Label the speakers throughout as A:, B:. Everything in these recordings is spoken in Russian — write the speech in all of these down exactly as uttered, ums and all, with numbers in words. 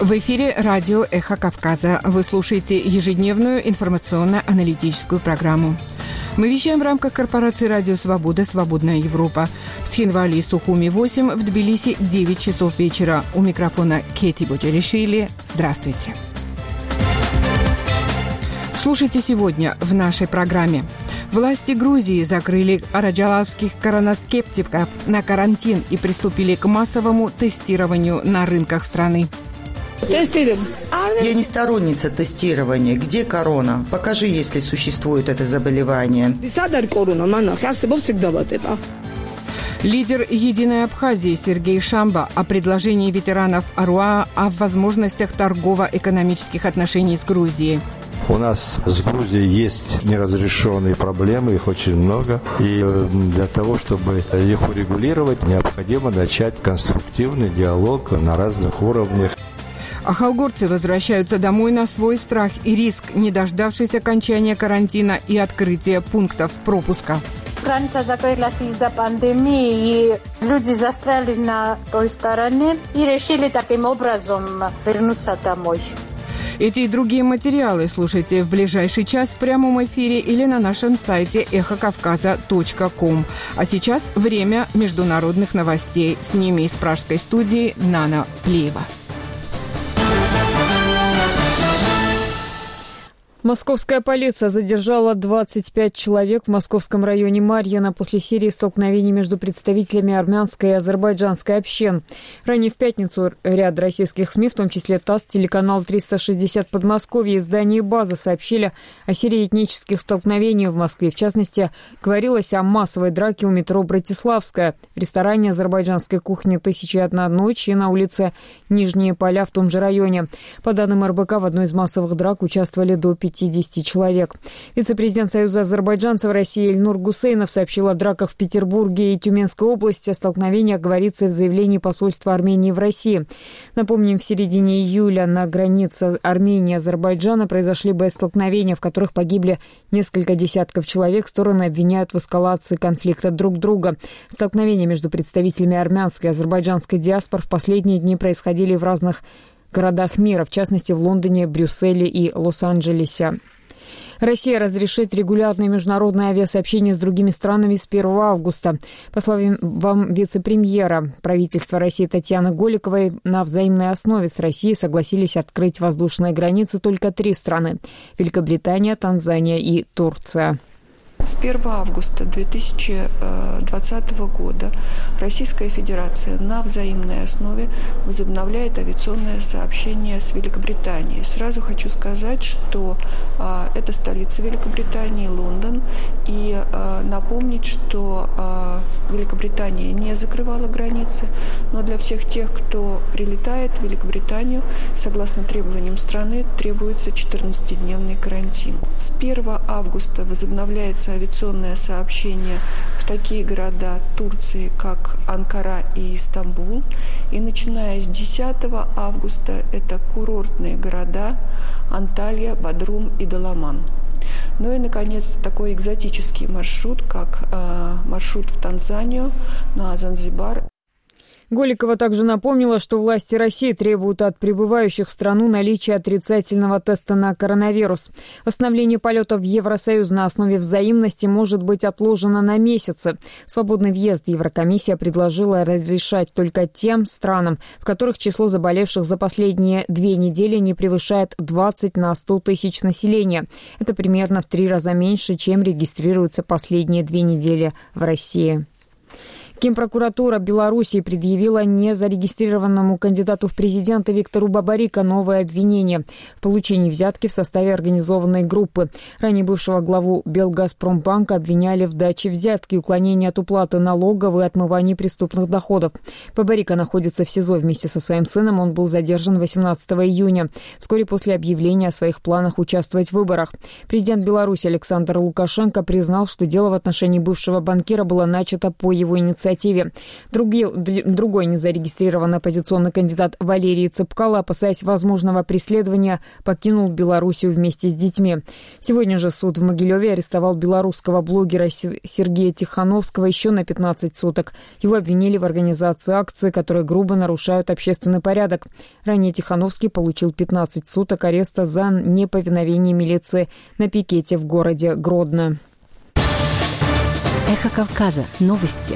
A: В эфире радио «Эхо Кавказа». Вы слушаете ежедневную информационно-аналитическую программу. Мы вещаем в рамках корпорации «Радио Свобода. Свободная Европа». В Тхинвале и Сухуми восемь, в Тбилиси девять часов вечера. У микрофона Кети Боджаришвили. Здравствуйте. Слушайте сегодня в нашей программе. Власти Грузии закрыли араджалавских коронаскептиков на карантин и приступили к массовому тестированию на рынках страны.
B: Я не сторонница тестирования. Где корона? Покажи, если существует это заболевание.
A: Лидер «Единой Абхазии» Сергей Шамба о предложении ветеранов АРУА о возможностях торгово-экономических отношений с Грузией.
C: У нас с Грузией есть неразрешенные проблемы, их очень много. И для того, чтобы их урегулировать, необходимо начать конструктивный диалог на разных уровнях.
A: Ахалгорцы возвращаются домой на свой страх и риск, не дождавшись окончания карантина и открытия пунктов пропуска.
D: Граница закрылась из-за пандемии, и люди застряли на той стороне и решили таким образом вернуться домой.
A: Эти и другие материалы слушайте в ближайший час в прямом эфире или на нашем сайте эхо кавказа точка ком. А сейчас время международных новостей. С ними из пражской студии Нана Плеева.
E: Московская полиция задержала двадцать пять человек в московском районе Марьино после серии столкновений между представителями армянской и азербайджанской общин. Ранее в пятницу ряд российских СМИ, в том числе ТАСС, телеканал триста шестьдесят Подмосковье и издание «База» сообщили о серии этнических столкновений в Москве. В частности, говорилось о массовой драке у метро Братиславская, в ресторане азербайджанской кухни «Тысяча и одна ночь» и на улице Нижние Поля в том же районе. По данным эр бэ ка, в одной из массовых драк участвовали до пятидесяти человек. Вице-президент Союза азербайджанцев России Эльнур Гусейнов сообщил о драках в Петербурге и Тюменской области. О столкновениях говорится в заявлении посольства Армении в России. Напомним, в середине июля на границе Армении и Азербайджана произошли боестолкновения, в которых погибли несколько десятков человек. Стороны обвиняют в эскалации конфликта друг друга. Столкновения между представителями армянской и азербайджанской диаспор в последние дни происходили в разных городах мира, в частности в Лондоне, Брюсселе и Лос-Анджелесе. Россия разрешит регулярное международное авиасообщение с другими странами с первого августа. По словам вице-премьера правительства России Татьяны Голиковой, на взаимной основе с Россией согласились открыть воздушные границы только три страны – Великобритания, Танзания и Турция.
F: С первого августа две тысячи двадцатого года Российская Федерация на взаимной основе возобновляет авиационное сообщение с Великобританией. Сразу хочу сказать, что а, это столица Великобритании, Лондон, и а, напомнить, что а, Великобритания не закрывала границы, но для всех тех, кто прилетает в Великобританию, согласно требованиям страны, требуется четырнадцатидневный карантин. С первого августа возобновляется авиационное сообщение в такие города Турции, как Анкара и Стамбул. И начиная с десятого августа это курортные города Анталья, Бодрум и Даламан. Ну и, наконец, такой экзотический маршрут, как э, маршрут в Танзанию, на Занзибар.
E: Голикова также напомнила, что власти России требуют от прибывающих в страну наличия отрицательного теста на коронавирус. Восстановление полетов в Евросоюз на основе взаимности может быть отложено на месяцы. Свободный въезд Еврокомиссия предложила разрешать только тем странам, в которых число заболевших за последние две недели не превышает двадцать на сто тысяч населения. Это примерно в три раза меньше, чем регистрируется последние две недели в России. Генпрокуратура Белоруссии предъявила незарегистрированному кандидату в президенты Виктору Бабарико новое обвинение в получении взятки в составе организованной группы. Ранее бывшего главу Белгазпромбанка обвиняли в даче взятки, уклонении от уплаты налогов и отмывании преступных доходов. Бабарико находится в СИЗО вместе со своим сыном. Он был задержан восемнадцатого июня, вскоре после объявления о своих планах участвовать в выборах. Президент Беларуси Александр Лукашенко признал, что дело в отношении бывшего банкира было начато по его инициативе. инициативе. Другие, другой незарегистрированный оппозиционный кандидат Валерий Цепкало, опасаясь возможного преследования, покинул Белоруссию вместе с детьми. Сегодня же суд в Могилеве арестовал белорусского блогера Сергея Тихановского еще на пятнадцать суток. Его обвинили в организации акций, которые грубо нарушают общественный порядок. Ранее Тихановский получил пятнадцать суток ареста за неповиновение милиции на пикете в городе Гродно.
G: Эхо Кавказа. Новости.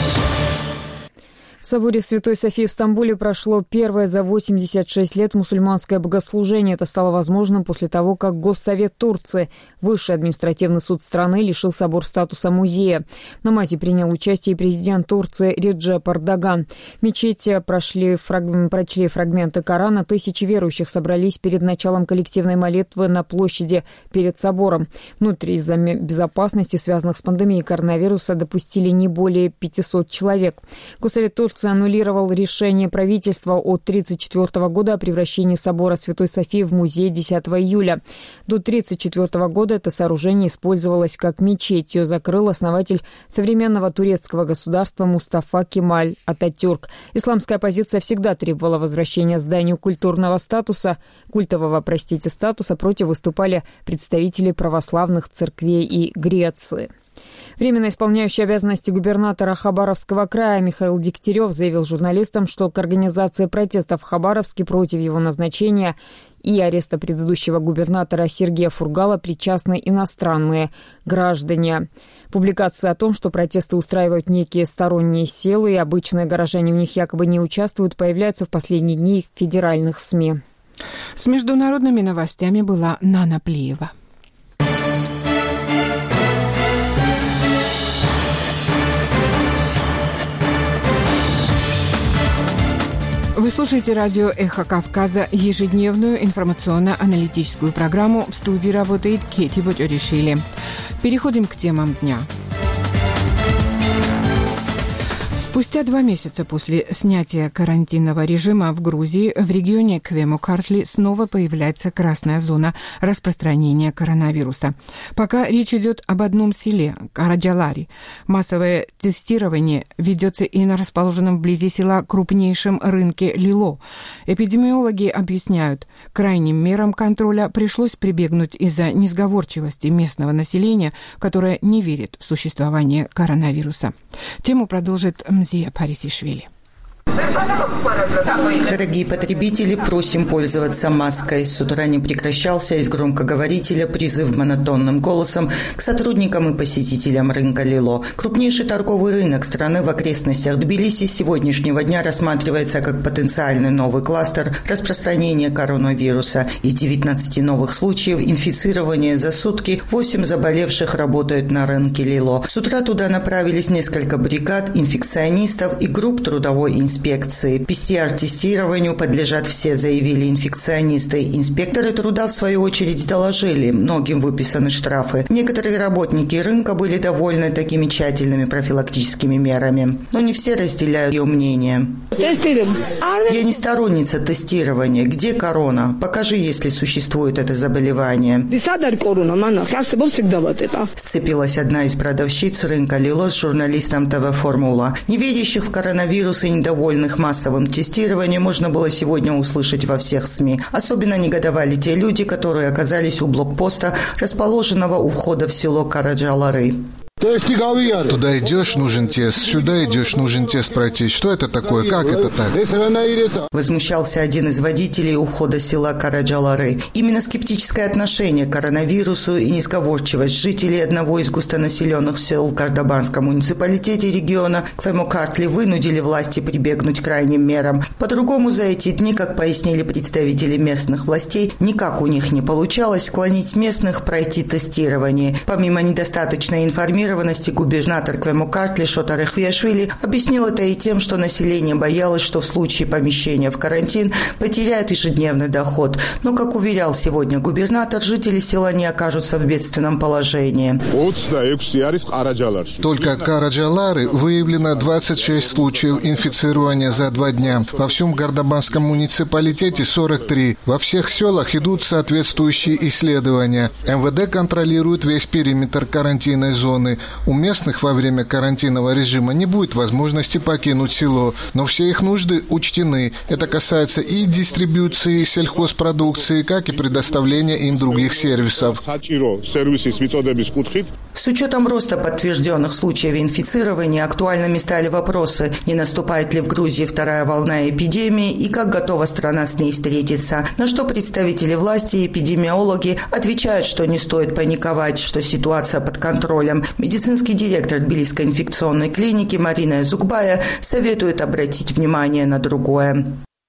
E: В соборе Святой Софии в Стамбуле прошло первое за восемьдесят шесть лет мусульманское богослужение. Это стало возможным после того, как Госсовет Турции, высший административный суд страны, лишил собор статуса музея. В намазе принял участие и президент Турции Реджеп Эрдоган. В мечети прошли фраг... прочли фрагменты Корана. Тысячи верующих собрались перед началом коллективной молитвы на площади перед собором. Внутри из-за безопасности, связанных с пандемией коронавируса, допустили не более пятисот человек. Госсовет Турции аннулировал решение правительства от тридцать четвёртого года о превращении собора Святой Софии в музей десятого июля. До тридцать четвёртого года это сооружение использовалось как мечеть. Ее закрыл основатель современного турецкого государства Мустафа Кемаль Ататюрк. Исламская оппозиция всегда требовала возвращения зданию культурного статуса, культового, простите, статуса. Против выступали представители православных церквей и Греции. Временно исполняющий обязанности губернатора Хабаровского края Михаил Дегтярев заявил журналистам, что к организации протестов в Хабаровске против его назначения и ареста предыдущего губернатора Сергея Фургала причастны иностранные граждане. Публикации о том, что протесты устраивают некие сторонние силы и обычные горожане в них якобы не участвуют, появляются в последние дни в федеральных СМИ.
A: С международными новостями была Нана Плиева. Вы слушаете радио «Эхо Кавказа», ежедневную информационно-аналитическую программу. В студии работает Кети Боджоришвили. Переходим к темам дня. Спустя два месяца после снятия карантинного режима в Грузии в регионе Квему-Картли снова появляется красная зона распространения коронавируса. Пока речь идет об одном селе – Караджалари. Массовое тестирование ведется и на расположенном вблизи села крупнейшем рынке Лило. Эпидемиологи объясняют, крайним мерам контроля пришлось прибегнуть из-за несговорчивости местного населения, которое не верит в существование коронавируса. Тему продолжит Мзия Парисишвили.
B: Дорогие потребители, просим пользоваться маской. С утра не прекращался из громкоговорителя призыв монотонным голосом к сотрудникам и посетителям рынка Лило. Крупнейший торговый рынок страны в окрестностях Тбилиси с сегодняшнего дня рассматривается как потенциальный новый кластер распространения коронавируса. Из девятнадцати новых случаев инфицирования за сутки восемь заболевших работают на рынке Лило. С утра туда направились несколько бригад инфекционистов и групп трудовой инспекции. пи си ар-тестированию подлежат все, заявили инфекционисты. Инспекторы труда, в свою очередь, доложили. Многим выписаны штрафы. Некоторые работники рынка были довольны такими тщательными профилактическими мерами. Но не все разделяют ее мнение. Я не сторонница тестирования. Где корона? Покажи, если существует это заболевание. Сцепилась одна из продавщиц рынка Лило с журналистом ТВ «Формула». Неверящих в коронавирус и недовольных массовым тестированием можно было сегодня услышать во всех СМИ. Особенно негодовали те люди, которые оказались у блокпоста, расположенного у входа в село Караджалары.
H: Туда идешь, нужен тест, сюда идешь, нужен тест пройти. Что это такое? Как это так?
B: Возмущался один из водителей у входа села Караджалары. Именно скептическое отношение к коронавирусу и несговорчивость жителей одного из густонаселенных сел в Кардабанском муниципалитете региона Квему-Картли вынудили власти прибегнуть к крайним мерам. По-другому за эти дни, как пояснили представители местных властей, никак у них не получалось склонить местных пройти тестирование. Помимо недостаточной информации, губернатор Квему-Картли Шотар Эхвиашвили объяснил это и тем, что население боялось, что в случае помещения в карантин потеряет ежедневный доход. Но, как уверял сегодня губернатор, жители села не окажутся в бедственном положении.
H: Только Караджалары выявлено двадцать шесть случаев инфицирования за два дня. Во всем Кардабанском муниципалитете сорок три. Во всех селах идут соответствующие исследования. эм вэ дэ контролирует весь периметр карантинной зоны. зоны. У местных во время карантинного режима не будет возможности покинуть село, но все их нужды учтены. Это касается и дистрибьюции сельхозпродукции, как и предоставления им других сервисов.
B: С учетом роста подтвержденных случаев инфицирования актуальными стали вопросы, не наступает ли в Грузии вторая волна эпидемии и как готова страна с ней встретиться. На что представители власти и эпидемиологи отвечают, что не стоит паниковать, что ситуация под контролем. Медицинский директор Тбилисской инфекционной клиники Марина Зукбая советует обратить внимание на другое.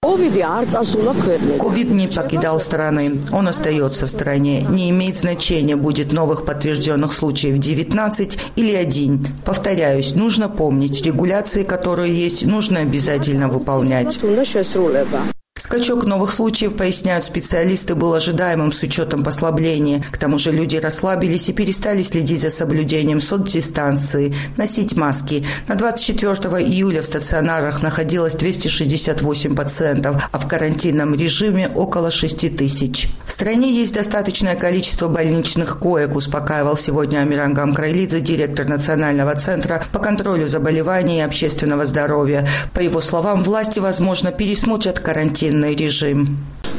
B: Ковид не покидал страны. Он остается в стране. Не имеет значения, будет новых подтвержденных случаев девятнадцать или один. Повторяюсь, нужно помнить, регуляции, которые есть, нужно обязательно выполнять. Скачок новых случаев, поясняют специалисты, был ожидаемым с учетом послабления. К тому же люди расслабились и перестали следить за соблюдением соцдистанции, носить маски. На двадцать четвёртого июля в стационарах находилось двести шестьдесят восемь пациентов, а в карантинном режиме около шести тысяч. В стране есть достаточное количество больничных коек, успокаивал сегодня Амиран Крайлидзе, директор Национального центра по контролю заболеваний и общественного здоровья. По его словам, власти, возможно, пересмотрят карантин режим.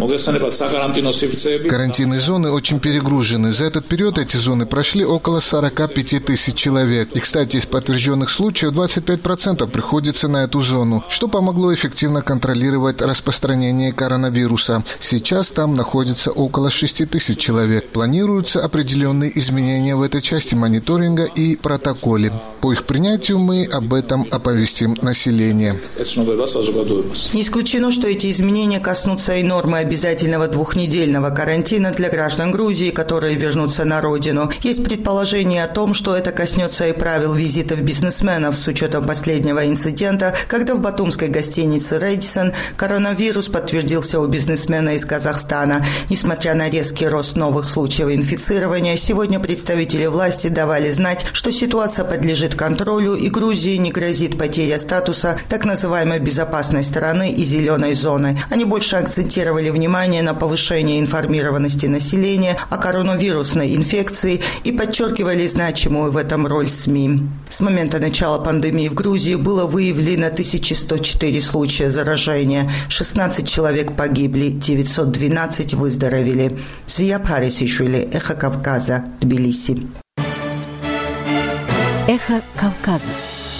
H: Карантинные зоны очень перегружены. За этот период эти зоны прошли около сорок пять тысяч человек. И, кстати, из подтвержденных случаев двадцать пять процентов приходится на эту зону, что помогло эффективно контролировать распространение коронавируса. Сейчас там находится около шести тысяч человек. Планируются определенные изменения в этой части мониторинга и протоколе. По их принятию мы об этом оповестим население.
B: Не исключено, что эти изменения коснутся и нормы обязательного двухнедельного карантина для граждан Грузии, которые вернутся на родину. Есть предположение о том, что это коснется и правил визитов бизнесменов с учетом последнего инцидента, когда в батумской гостинице «Рэдисон» коронавирус подтвердился у бизнесмена из Казахстана. Несмотря на резкий рост новых случаев инфицирования, сегодня представители власти давали знать, что ситуация подлежит контролю и Грузии не грозит потеря статуса так называемой безопасной стороны и зеленой зоны. Они больше акцентировали внимание на повышение информированности населения о коронавирусной инфекции и подчеркивали значимую в этом роль СМИ. С момента начала пандемии в Грузии было выявлено тысяча сто четыре случая заражения, шестнадцать человек погибли, девятьсот двенадцать выздоровели. Зия Парисишвили, Эхо Кавказа, Тбилиси.
G: Эхо Кавказа.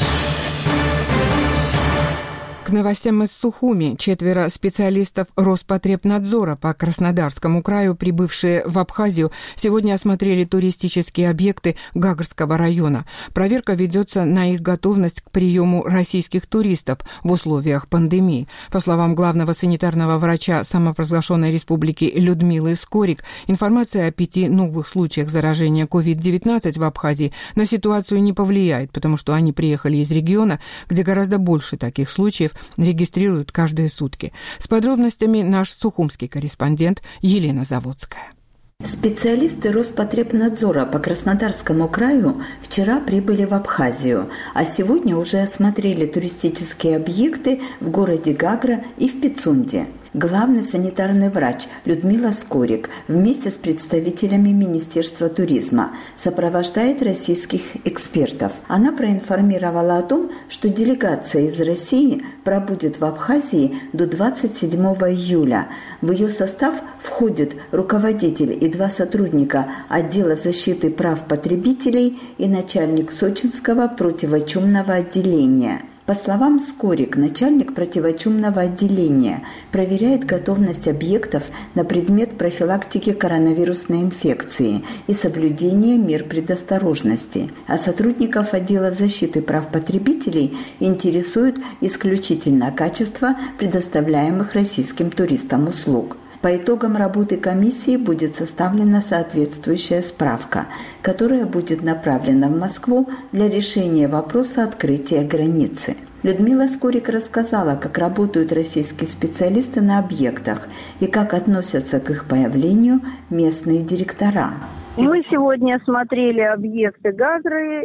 A: К новостям из Сухуми. Четверо специалистов Роспотребнадзора по Краснодарскому краю, прибывшие в Абхазию, сегодня осмотрели туристические объекты Гагарского района. Проверка ведется на их готовность к приему российских туристов в условиях пандемии. По словам главного санитарного врача самопровозглашенной республики Людмилы Скорик, информация о пяти новых случаях заражения ковид девятнадцать в Абхазии на ситуацию не повлияет, потому что они приехали из региона, где гораздо больше таких случаев регистрируют каждые сутки. С подробностями наш сухумский корреспондент Елена Заводская.
I: Специалисты Роспотребнадзора по Краснодарскому краю вчера прибыли в Абхазию, а сегодня уже осмотрели туристические объекты в городе Гагра и в Пицунде. Главный санитарный врач Людмила Скорик вместе с представителями Министерства туризма сопровождает российских экспертов. Она проинформировала о том, что делегация из России пробудет в Абхазии до двадцать седьмого июля. В ее состав входят руководитель и два сотрудника отдела защиты прав потребителей и начальник Сочинского противочумного отделения. По словам Скорик, начальник противочумного отделения проверяет готовность объектов на предмет профилактики коронавирусной инфекции и соблюдения мер предосторожности, а сотрудников отдела защиты прав потребителей интересует исключительно качество предоставляемых российским туристам услуг. По итогам работы комиссии будет составлена соответствующая справка, которая будет направлена в Москву для решения вопроса открытия границы. Людмила Скорик рассказала, как работают российские специалисты на объектах и как относятся к их появлению местные директора.
G: Мы сегодня смотрели объекты Гагры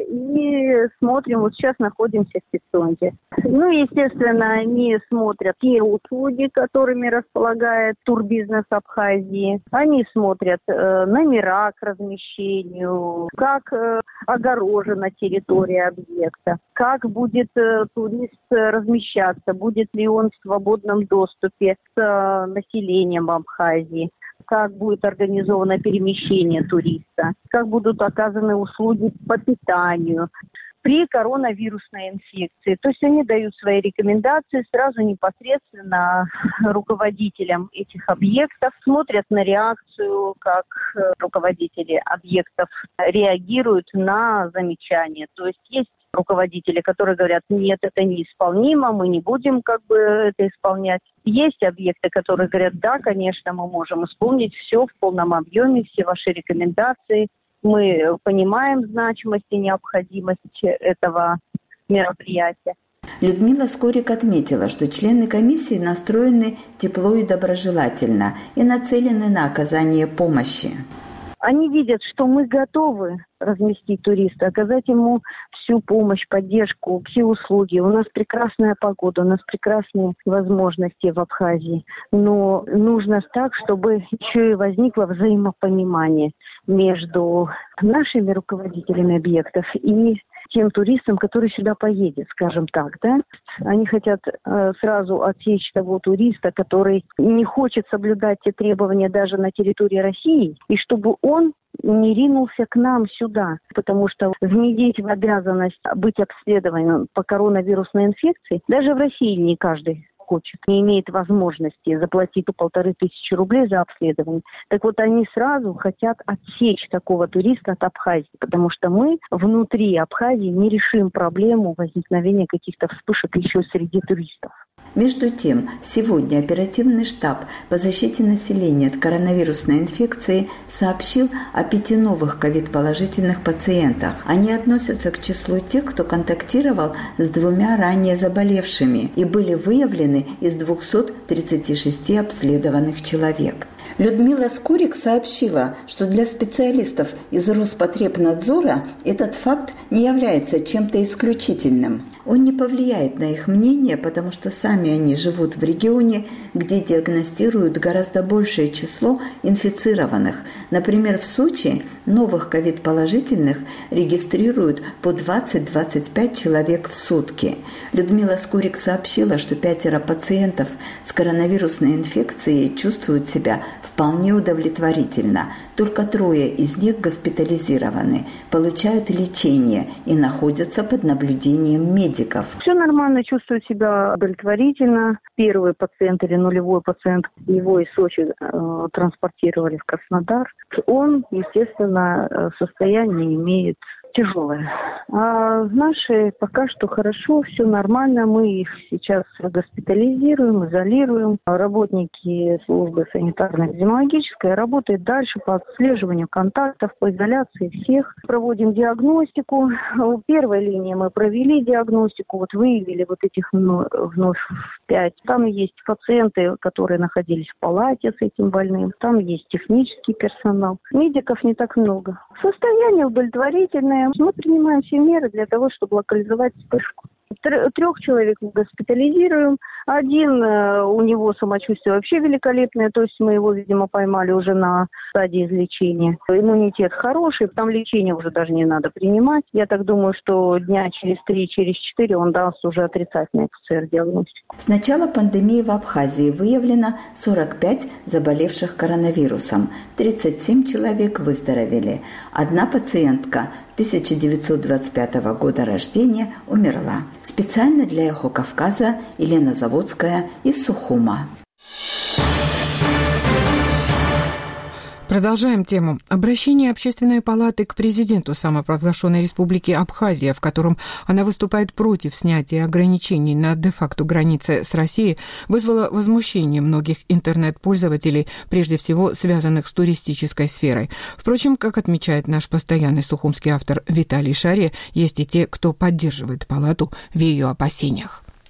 G: и смотрим, вот сейчас находимся в Пицунде. Ну, естественно, они смотрят те услуги, которыми располагает турбизнес Абхазии. Они смотрят э, номера к размещению, как э, огорожена территория объекта, как будет э, турист размещаться, будет ли он в свободном доступе с э, населением Абхазии, как будет организовано перемещение туриста, как будут оказаны услуги по питанию при коронавирусной инфекции. То есть они дают свои рекомендации сразу непосредственно руководителям этих объектов, смотрят на реакцию, как руководители объектов реагируют на замечания. То есть есть руководители, которые говорят, нет, это неисполнимо, мы не будем как бы это исполнять. Есть объекты, которые говорят, да, конечно, мы можем исполнить все в полном объеме, все ваши рекомендации. Мы понимаем значимость и необходимость этого мероприятия.
I: Людмила Скорик отметила, что члены комиссии настроены тепло и доброжелательно и нацелены на оказание помощи.
G: Они видят, что мы готовы разместить туриста, оказать ему всю помощь, поддержку, все услуги. У нас прекрасная погода, у нас прекрасные возможности в Абхазии. Но нужно так, чтобы еще и возникло взаимопонимание между нашими руководителями объектов и тем туристам, который сюда поедет, скажем так, да. Они хотят э, сразу отсечь того туриста, который не хочет соблюдать те требования даже на территории России, и чтобы он не ринулся к нам сюда, потому что внедрить в обязанность быть обследованным по коронавирусной инфекции даже в России не каждый хочет, не имеет возможности заплатить по полторы тысячи рублей за обследование. Так вот, они сразу хотят отсечь такого туриста от Абхазии, потому что мы внутри Абхазии не решим проблему возникновения каких-то вспышек еще среди туристов.
I: Между тем, сегодня оперативный штаб по защите населения от коронавирусной инфекции сообщил о пяти новых ковид-положительных пациентах. Они относятся к числу тех, кто контактировал с двумя ранее заболевшими и были выявлены из двухсот тридцати шести обследованных человек. Людмила Скорик сообщила, что для специалистов из Роспотребнадзора этот факт не является чем-то исключительным. Он не повлияет на их мнение, потому что сами они живут в регионе, где диагностируют гораздо большее число инфицированных. Например, в Сочи новых ковид-положительных регистрируют по двадцать-двадцать пять человек в сутки. Людмила Скорик сообщила, что пятеро пациентов с коронавирусной инфекцией чувствуют себя вполне удовлетворительно. Только трое из них госпитализированы, получают лечение и находятся под наблюдением медиков.
G: Все нормально, чувствуют себя удовлетворительно. Первый пациент или нулевой пациент, его из Сочи э, транспортировали в Краснодар. Он, естественно, состояние имеет тяжелое. А наши пока что хорошо, все нормально. Мы их сейчас госпитализируем, изолируем. Работники службы санитарно-эпидемиологической работают дальше по отслеживанию контактов, по изоляции всех. Проводим диагностику. В первой линии мы провели диагностику, вот выявили вот этих вновь пять. Там есть пациенты, которые находились в палате с этим больным. Там есть технический персонал. Медиков не так много. Состояние удовлетворительное. Мы принимаем все меры для того, чтобы локализовать вспышку. Трех человек мы госпитализируем. Один, у него самочувствие вообще великолепное, то есть мы его, видимо, поймали уже на стадии излечения. Иммунитет хороший, там лечение уже даже не надо принимать. Я так думаю, что дня через три, через четыре он даст уже отрицательную ПЦР-диагностику.
I: С начала пандемии в Абхазии выявлено сорок пять заболевших коронавирусом. тридцать семь человек выздоровели. Одна пациентка тысяча девятьсот двадцать пятого года рождения умерла. Специально для «Эхо Кавказа» Елена Заводская из Сухума.
A: Продолжаем тему. Обращение Общественной палаты к президенту самопровозглашенной республики Абхазия, в котором она выступает против снятия ограничений на де-факто границе с Россией, вызвало возмущение многих интернет-пользователей, прежде всего связанных с туристической сферой. Впрочем, как отмечает наш постоянный сухумский автор Виталий Шаре, есть и те, кто поддерживает палату в ее опасениях.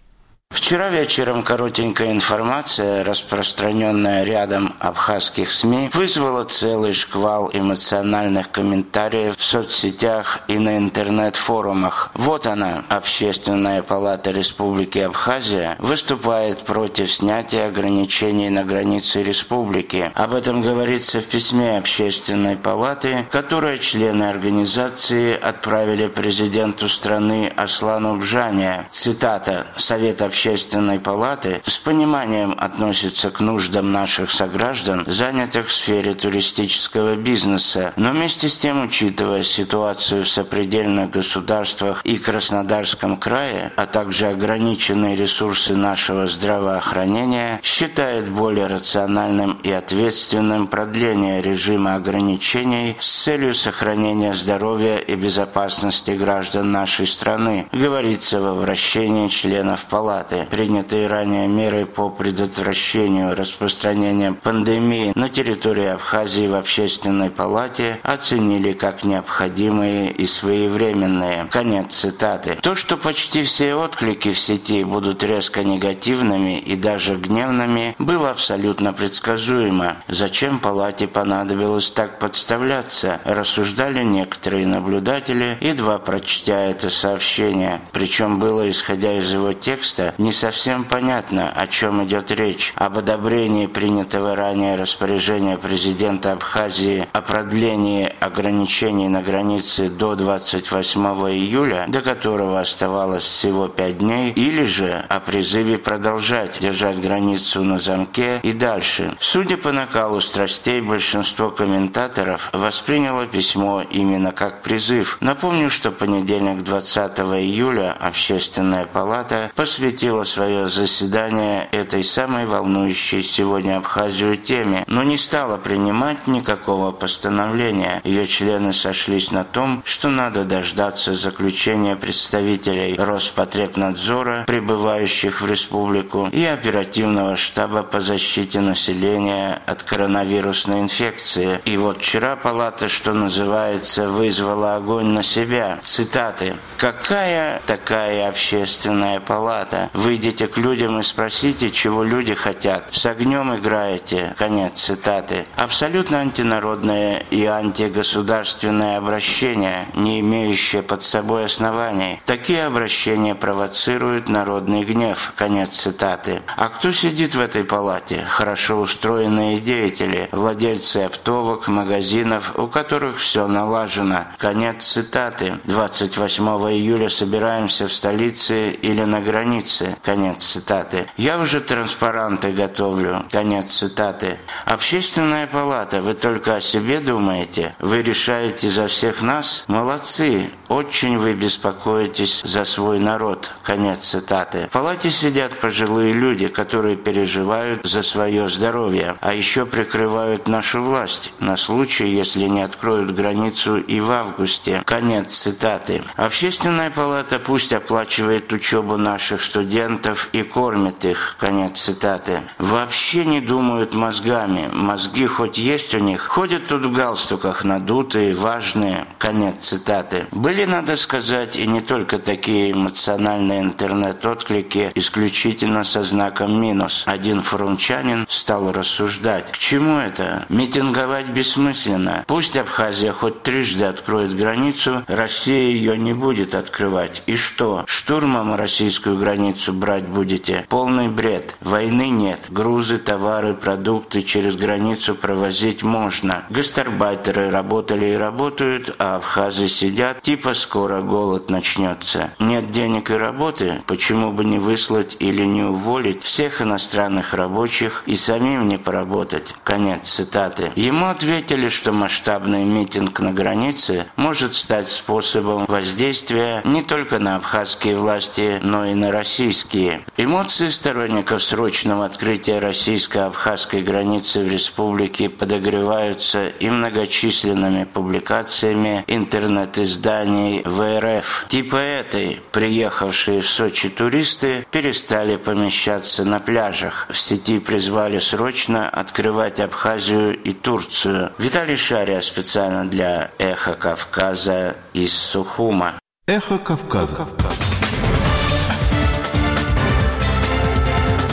J: Вчера вечером коротенькая информация, распространенная рядом абхазских СМИ, вызвала целый шквал эмоциональных комментариев в соцсетях и на интернет-форумах. Вот она, Общественная палата Республики Абхазия, выступает против снятия ограничений на границе республики. Об этом говорится в письме Общественной палаты, которое члены организации отправили президенту страны Аслану Бжане. Цитата: «Совет Общественной Общественной палаты с пониманием относится к нуждам наших сограждан, занятых в сфере туристического бизнеса, но вместе с тем, учитывая ситуацию в сопредельных государствах и Краснодарском крае, а также ограниченные ресурсы нашего здравоохранения, считает более рациональным и ответственным продление режима ограничений с целью сохранения здоровья и безопасности граждан нашей страны», говорится во обращении членов палаты. Принятые ранее меры по предотвращению распространения пандемии на территории Абхазии в Общественной палате оценили как необходимые и своевременные. Конец цитаты. То, что почти все отклики в сети будут резко негативными и даже гневными, было абсолютно предсказуемо. Зачем палате понадобилось так подставляться, рассуждали некоторые наблюдатели, едва прочтя это сообщение. Причем было, исходя из его текста, не совсем понятно, о чем идет речь. Об одобрении принятого ранее распоряжения президента Абхазии о продлении ограничений на границе до двадцать восьмого июля, до которого оставалось всего пять дней, или же о призыве продолжать держать границу на замке и дальше. Судя по накалу страстей, большинство комментаторов восприняло письмо именно как призыв. Напомню, что понедельник двадцатого июля Общественная палата посвятила свое заседание этой самой волнующей сегодня Абхазию теме, но не стала принимать никакого постановления. Ее члены сошлись на том, что надо дождаться заключения представителей Роспотребнадзора, прибывающих в республику, и оперативного штаба по защите населения от коронавирусной инфекции. И вот вчера палата, что называется, вызвала огонь на себя. Цитаты: «Какая такая Общественная палата? Выйдите к людям и спросите, чего люди хотят. С огнем играете». Конец цитаты. Абсолютно антинародное и антигосударственное обращение, не имеющее под собой оснований. Такие обращения провоцируют народный гнев. Конец цитаты. А кто сидит в этой палате? Хорошо устроенные деятели, владельцы оптовок, магазинов, у которых все налажено. Конец цитаты. двадцать восьмого июля собираемся в столице или на границе. Конец цитаты. «Я уже транспаранты готовлю». Конец цитаты. Общественная палата, вы только о себе думаете? Вы решаете за всех нас? Молодцы. Очень вы беспокоитесь за свой народ. Конец цитаты. В палате сидят пожилые люди, которые переживают за свое здоровье, а еще прикрывают нашу власть на случай, если не откроют границу и в августе. Конец цитаты. Общественная палата пусть оплачивает учебу наших студентов и кормит их. Конец цитаты. Вообще не думают мозгами. Мозги хоть есть у них, ходят тут в галстуках надутые, важные. Конец цитаты. Были, надо сказать, и не только такие эмоциональные интернет-отклики, исключительно со знаком минус. Один форумчанин стал рассуждать. К чему это? Митинговать бессмысленно. Пусть Абхазия хоть трижды откроет границу, Россия ее не будет открывать. И что? Штурмом российскую границу брать будете? Полный бред. Войны нет. Грузы, товары, продукты через границу провозить можно. Гастарбайтеры работали и работают, а абхазы сидят, типа скоро голод начнется. Нет денег и работы, почему бы не выслать или не уволить всех иностранных рабочих и самим не поработать? Конец цитаты. Ему ответили, что масштабный митинг на границе может стать способом воздействия не только на абхазские власти, но и на российские. Эмоции сторонников срочного открытия российско-абхазской границы в республике подогреваются и многочисленными публикациями интернет-изданий в эр эф. Типа этой, приехавшие в Сочи туристы перестали помещаться на пляжах. В сети призвали срочно открывать Абхазию и Турцию. Виталий Шария специально для «Эхо Кавказа» из Сухума.
K: «Эхо Кавказа».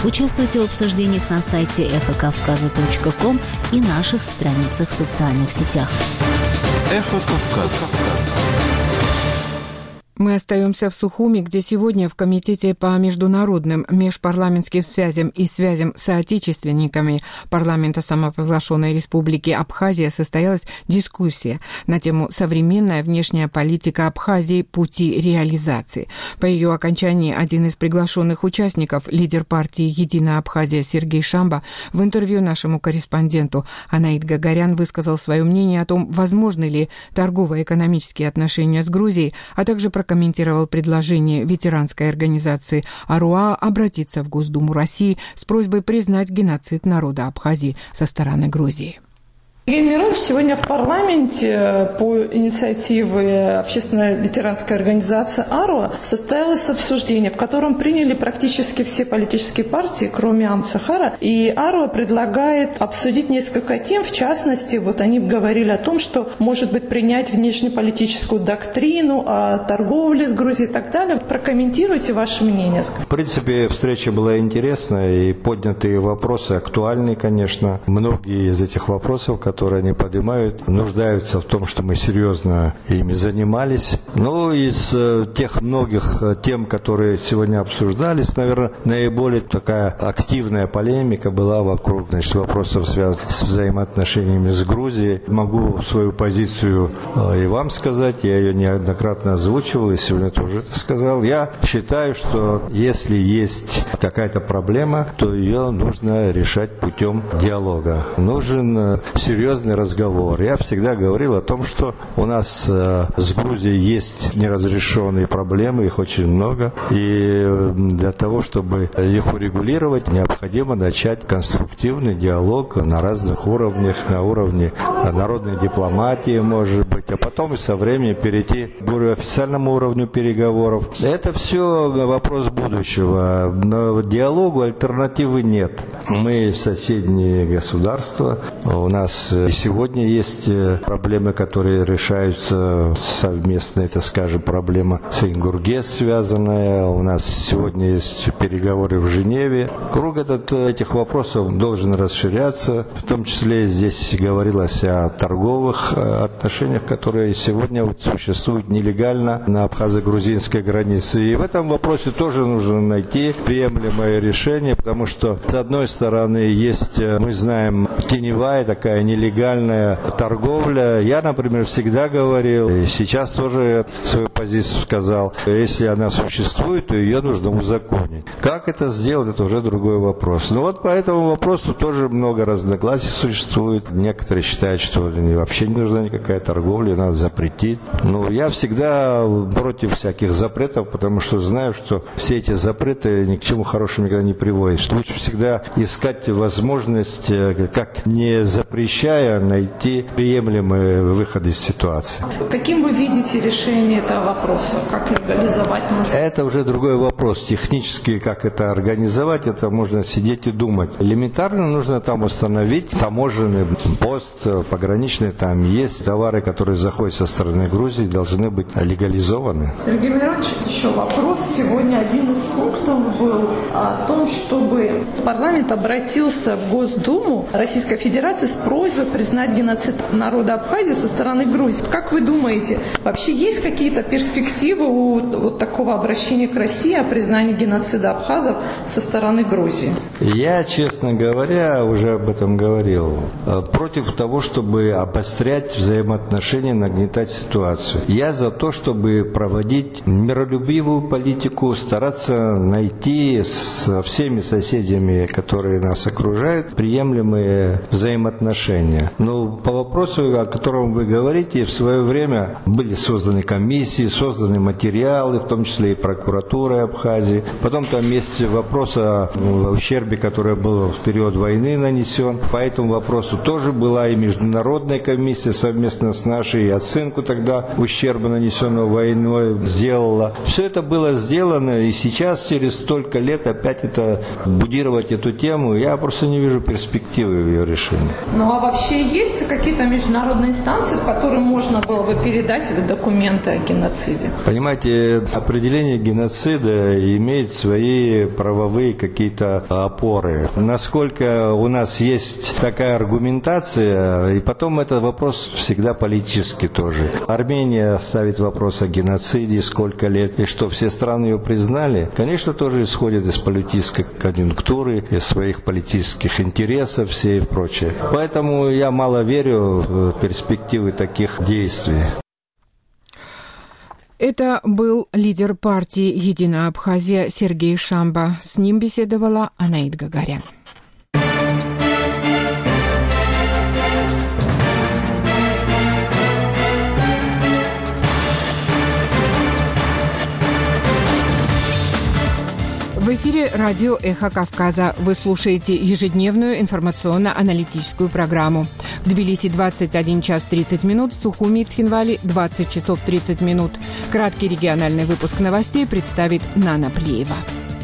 K: Участвуйте в обсуждениях на сайте эхо кавказа точка ком и наших страницах в социальных сетях.
L: Эхо Кавказа.
A: Мы остаемся в Сухуми, где сегодня в Комитете по международным межпарламентским связям и связям с соотечественниками парламента самопровозглашенной республики Абхазия состоялась дискуссия на тему «Современная внешняя политика Абхазии. Пути реализации». По ее окончании один из приглашенных участников, лидер партии «Единая Абхазия» Сергей Шамба, в интервью нашему корреспонденту Анаид Гагарян высказал свое мнение о том, возможны ли торгово-экономические отношения с Грузией, а также прокомментировал комментировал предложение ветеранской организации АРУА обратиться в Госдуму России с просьбой признать геноцид народа Абхазии со стороны Грузии.
M: Евгений Миронович, сегодня в парламенте по инициативе общественной ветеранской организации АРУА состоялось обсуждение, в котором приняли практически все политические партии, кроме Амцахара. И АРУА предлагает обсудить несколько тем, в частности, вот они говорили о том, что, может быть, принять внешнеполитическую доктрину о торговле с Грузией и так далее. Прокомментируйте ваше мнение.
C: В принципе, встреча была интересная, и поднятые вопросы актуальны, конечно. Многие из этих вопросов, которые которые они поднимают, нуждаются в том, что мы серьезно ими занимались. Ну, из тех многих тем, которые сегодня обсуждались, наверное, наиболее такая активная полемика была вокруг, значит, вопросов, связанных с взаимоотношениями с Грузией. Могу свою позицию и вам сказать, я ее неоднократно озвучивал, и сегодня тоже это сказал. Я считаю, что если есть какая-то проблема, то ее нужно решать путем диалога. Нужен серьезный разговор. Я всегда говорил о том, что у нас э, с Грузией есть неразрешенные проблемы, их очень много, и для того, чтобы их урегулировать, необходимо начать конструктивный диалог на разных уровнях, на уровне народной дипломатии, может быть, а потом со временем перейти к более официальному уровню переговоров. Это все вопрос будущего, но диалогу альтернативы нет. Мы соседние государства, у нас и сегодня есть проблемы, которые решаются совместно. Это, скажем, проблема с Ингургес связанная. У нас сегодня есть переговоры в Женеве. Круг этот, этих вопросов должен расширяться. В том числе здесь говорилось о торговых отношениях, которые сегодня вот существуют нелегально на абхазо-грузинской границе. И в этом вопросе тоже нужно найти приемлемое решение, потому что, с одной стороны, есть, мы знаем, теневая такая нелегальная торговля. Я, например, всегда говорил, и сейчас тоже свою позицию сказал, если она существует, то ее нужно узаконить. Как это сделать, это уже другой вопрос. Но вот по этому вопросу тоже много разногласий существует. Некоторые считают, что вообще не нужна никакая торговля, надо запретить. Но я всегда против всяких запретов, потому что знаю, что все эти запреты ни к чему хорошему никогда не приводят. Лучше всегда искать возможность, как не запрещая, найти приемлемый выход из ситуации.
M: Каким вы видите решение этого вопроса? Как легализовать можно?
C: Это уже другой вопрос. Технически, как это организовать, это можно сидеть и думать. Элементарно нужно там установить таможенный пост, пограничный, там есть товары, которые заходят со стороны Грузии, должны быть легализованы.
M: Сергей Миронович, еще вопрос. Сегодня один из пунктов был о том, чтобы парламент обратился в Госдуму Российской Федерации с просьбой признать геноцид народа Абхазии со стороны Грузии. Как вы думаете, вообще есть какие-то перспективы у вот такого обращения к России о признании геноцида абхазов со стороны Грузии?
C: Я, честно говоря, уже об этом говорил. Против того, чтобы обострять взаимоотношения, нагнетать ситуацию. Я за то, чтобы проводить миролюбивую политику, стараться найти со всеми соседями, которые нас окружают, приемлемые взаимоотношения. Но по вопросу, о котором вы говорите, в свое время были созданы комиссии, созданы материалы, в том числе и прокуратурой Абхазии. Потом там есть вопрос о ущербе, который был в период войны нанесен. По этому вопросу тоже была и международная комиссия совместно с нашей, и оценку тогда ущерба, нанесенного войной, сделала. Все это было сделано, и сейчас, через столько лет, опять это будировать эту тему, я просто не вижу перспективы в ее решении.
M: Ну а вообще есть какие-то международные инстанции, в которые можно было бы передать документы о геноциде?
C: Понимаете, определение геноцида имеет свои правовые какие-то опоры. Насколько у нас есть такая аргументация, и потом это вопрос всегда политический тоже. Армения ставит вопрос о геноциде, сколько лет, и что все страны ее признали, конечно, тоже исходит из политической конъюнктуры, из своих политических интересов, все и прочее. Поэтому я мало верю в перспективы таких действий.
A: Это был лидер партии «Единая Абхазия» Сергей Шамба. С ним беседовала Анаит Гагарян. В эфире радио «Эхо Кавказа». Вы слушаете ежедневную информационно-аналитическую программу. В Тбилиси двадцать один час тридцать минут, в Сухуми и Цхинвали двадцать часов тридцать минут. Краткий региональный выпуск новостей представит Нана Плеева.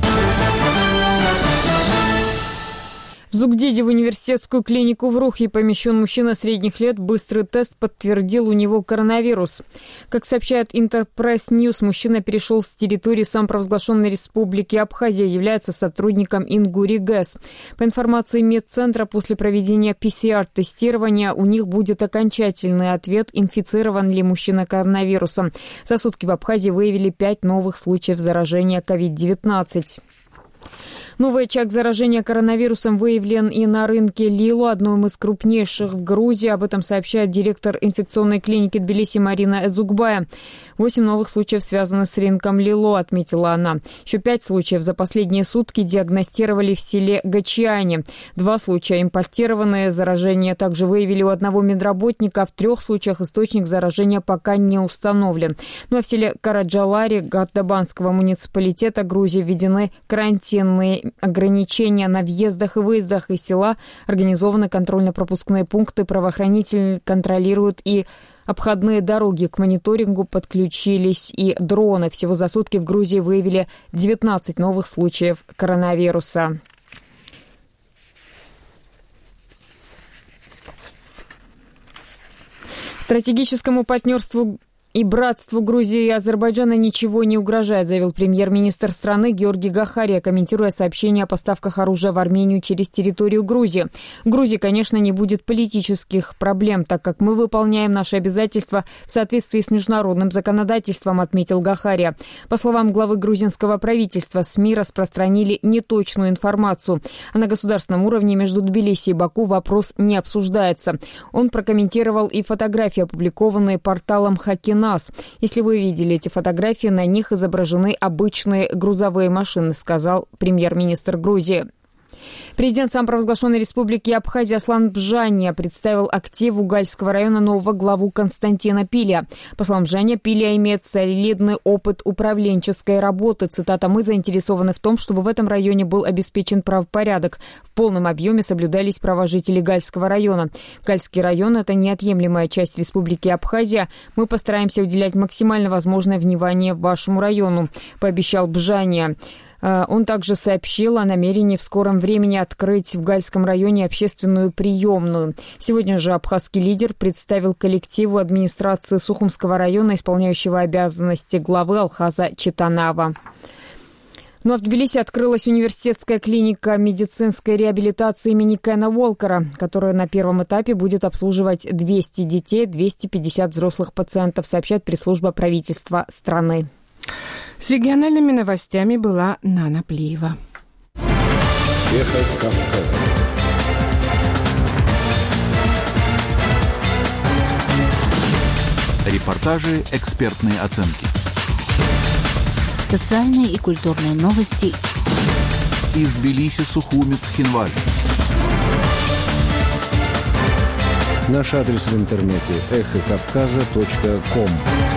E: В Зугдиде в университетскую клинику в Рухе помещен мужчина средних лет. Быстрый тест подтвердил у него коронавирус. Как сообщает Интерпресс Ньюс, мужчина перешел с территории самопровозглашенной республики Абхазия, является сотрудником Ингури ГЭС. По информации медцентра, после проведения пи си ар-тестирования у них будет окончательный ответ, инфицирован ли мужчина коронавирусом. За сутки в Абхазии выявили пять новых случаев заражения ковид девятнадцать. Новый очаг заражения коронавирусом выявлен и на рынке Лило, одном из крупнейших в Грузии. Об этом сообщает директор инфекционной клиники Тбилиси Марина Эзукбая. Восемь новых случаев связаны с рынком Лило, отметила она. Еще пять случаев за последние сутки диагностировали в селе Гачиане. Два случая импортированные заражения также выявили у одного медработника. В трех случаях источник заражения пока не установлен. Ну а в селе Караджалари Гардабанского муниципалитета Грузии введены карантинные ограничения на въездах и выездах из села, организованы контрольно-пропускные пункты, правоохранители контролируют и обходные дороги. К мониторингу подключились и дроны. Всего за сутки в Грузии выявили девятнадцать новых случаев коронавируса. Стратегическому партнерству и братству Грузии и Азербайджана ничего не угрожает, заявил премьер-министр страны Георгий Гахария, комментируя сообщение о поставках оружия в Армению через территорию Грузии. В Грузии, конечно, не будет политических проблем, так как мы выполняем наши обязательства в соответствии с международным законодательством, отметил Гахария. По словам главы грузинского правительства, СМИ распространили неточную информацию. А на государственном уровне между Тбилиси и Баку вопрос не обсуждается. Он прокомментировал и фотографии, опубликованные порталом Хакина. Если вы видели эти фотографии, на них изображены обычные грузовые машины, сказал премьер-министр Грузии. Президент самопровозглашенной республики Абхазия Аслан Бжания представил активу Гальского района нового главу Константина Пилия. По словам Бжания, Пилия имеет солидный опыт управленческой работы. Цитата: «Мы заинтересованы в том, чтобы в этом районе был обеспечен правопорядок. В полном объеме соблюдались права жителей Гальского района. Гальский район – это неотъемлемая часть республики Абхазия. Мы постараемся уделять максимально возможное внимание вашему району», – пообещал Бжания. Он также сообщил о намерении в скором времени открыть в Гальском районе общественную приемную. Сегодня же абхазский лидер представил коллективу администрации Сухумского района, исполняющего обязанности главы Алхаза Читанава. Ну а в Тбилиси открылась университетская клиника медицинской реабилитации имени Кена Уолкера, которая на первом этапе будет обслуживать двести детей, двести пятьдесят взрослых пациентов, сообщает пресс-служба правительства страны.
A: С региональными новостями была Нана Плеева.
L: Эхо Кавказа. Репортажи, экспертные оценки.
K: Социальные и культурные новости.
L: Из Тбилиси, Сухуми, Цхинвали.
N: Наш адрес в интернете эхо кавказа точка ком.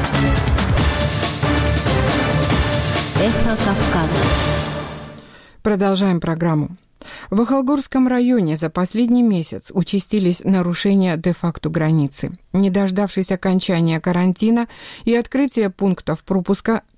K: Эхо Кавказа.
A: Продолжаем программу. В Ахалгорском районе за последний месяц участились нарушения де-факто границы. Не дождавшись окончания карантина и открытия пунктов пропуска,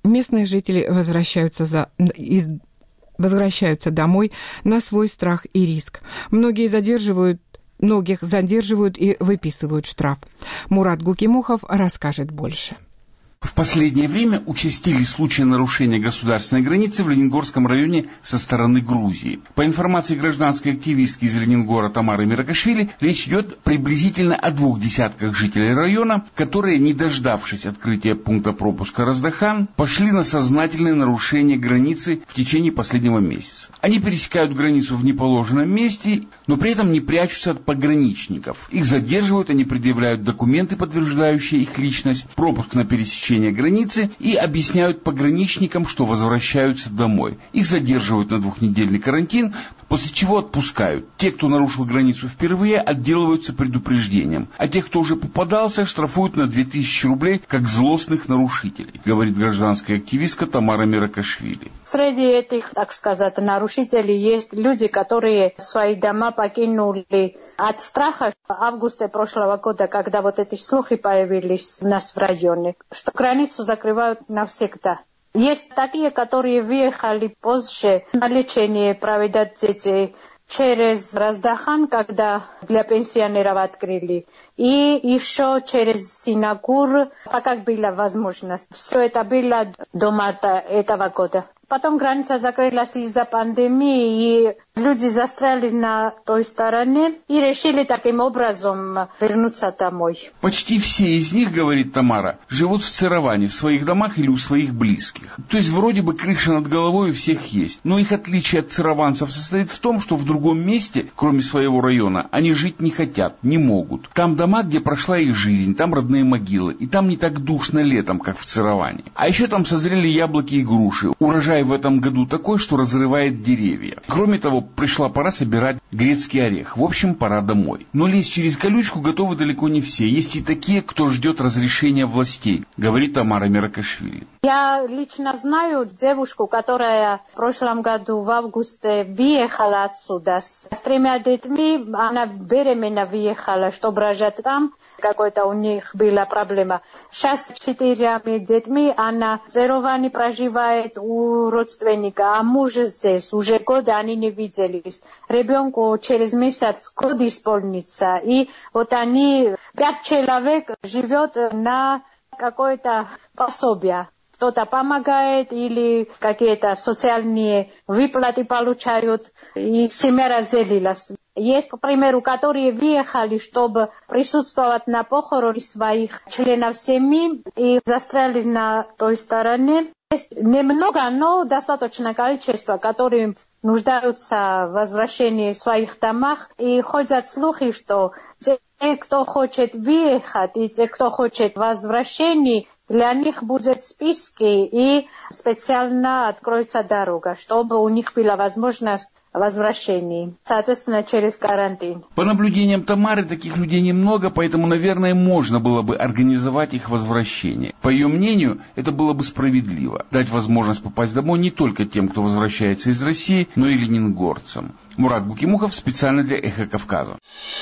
A: местные жители возвращаются, за, из, возвращаются домой на свой страх и риск. Многие задерживают Многих задерживают и выписывают штраф. Мурат Гукимухов расскажет больше.
O: В последнее время участились случаи нарушения государственной границы в Ленингорском районе со стороны Грузии. По информации гражданской активистки из Ленингора Тамары Миракашвили, речь идет приблизительно о двух десятках жителей района, которые, не дождавшись открытия пункта пропуска Раздахан, пошли на сознательное нарушение границы в течение последнего месяца. Они пересекают границу в неположенном месте, но при этом не прячутся от пограничников. Их задерживают, они предъявляют документы, подтверждающие их личность, пропуск на пересечение границы и объясняют пограничникам, что возвращаются домой. Их задерживают на двухнедельный карантин, после чего отпускают. Те, кто нарушил границу впервые, отделываются предупреждением, а тех, кто уже попадался, штрафуют на две тысячи рублей как злостных нарушителей, говорит гражданская активистка Тамара Миракашвили.
D: Среди этих, так сказать, нарушителей есть люди, которые свои дома покинули от страха в августе прошлого года, когда вот эти слухи появились у нас в районе, что границу закрывают навсегда. Есть такие, которые въехали позже на лечение, проведать детей через Раздахан, когда для пенсионеров открыли, и еще через Синагур, пока была возможность. Все это было до марта этого года. Потом граница закрылась из-за пандемии, и люди застряли на той стороне и решили таким образом вернуться домой.
O: Почти все из них, говорит Тамара, живут в Цероване, в своих домах или у своих близких. То есть вроде бы крыша над головой у всех есть. Но их отличие от церованцев состоит в том, что в другом месте, кроме своего района, они жить не хотят, не могут. Там дома, где прошла их жизнь, там родные могилы, и там не так душно летом, как в Цероване. А еще там созрели яблоки и груши. Урожай в этом году такой, что разрывает деревья. Кроме того, пришла пора собирать грецкий орех. В общем, пора домой. Но лезть через колючку готовы далеко не все. Есть и такие, кто ждет разрешения властей, говорит Тамара Миракашвили.
D: Я лично знаю девушку, которая в прошлом году в августе въехала отсюда с, с тремя детьми. Она беременна въехала, чтобы рожать там. Какой-то у них была проблема. Сейчас с четырьмя детьми она в Цероване проживает у родственника, а муж здесь. Уже года они не виделись. Ребенку через месяц год исполнится. И вот они, пять человек живет на какое-то пособие. Кто-то помогает или какие-то социальные выплаты получают, и семья разделилась. Есть, к примеру, которые въехали, чтобы присутствовать на похороне своих членов семьи и застряли на той стороне. Есть немного, но достаточное количество, которые нуждаются в возвращении в своих домах. И ходят слухи, что те, кто хочет въехать, и те, кто хочет возвращения, для них будут списки, и специально откроется дорога, чтобы у них была возможность возвращения, соответственно, через карантин.
O: По наблюдениям Тамары, таких людей немного, поэтому, наверное, можно было бы организовать их возвращение. По ее мнению, это было бы справедливо. Дать возможность попасть домой не только тем, кто возвращается из России, но и ленингорцам. Мурат Гукимухов специально для «Эхо Кавказа».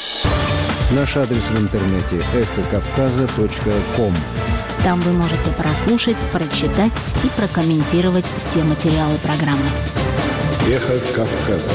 N: Наш адрес в интернете эхо кавказа точка ком.
K: Там вы можете прослушать, прочитать и прокомментировать все материалы программы.
L: «Эхо Кавказа».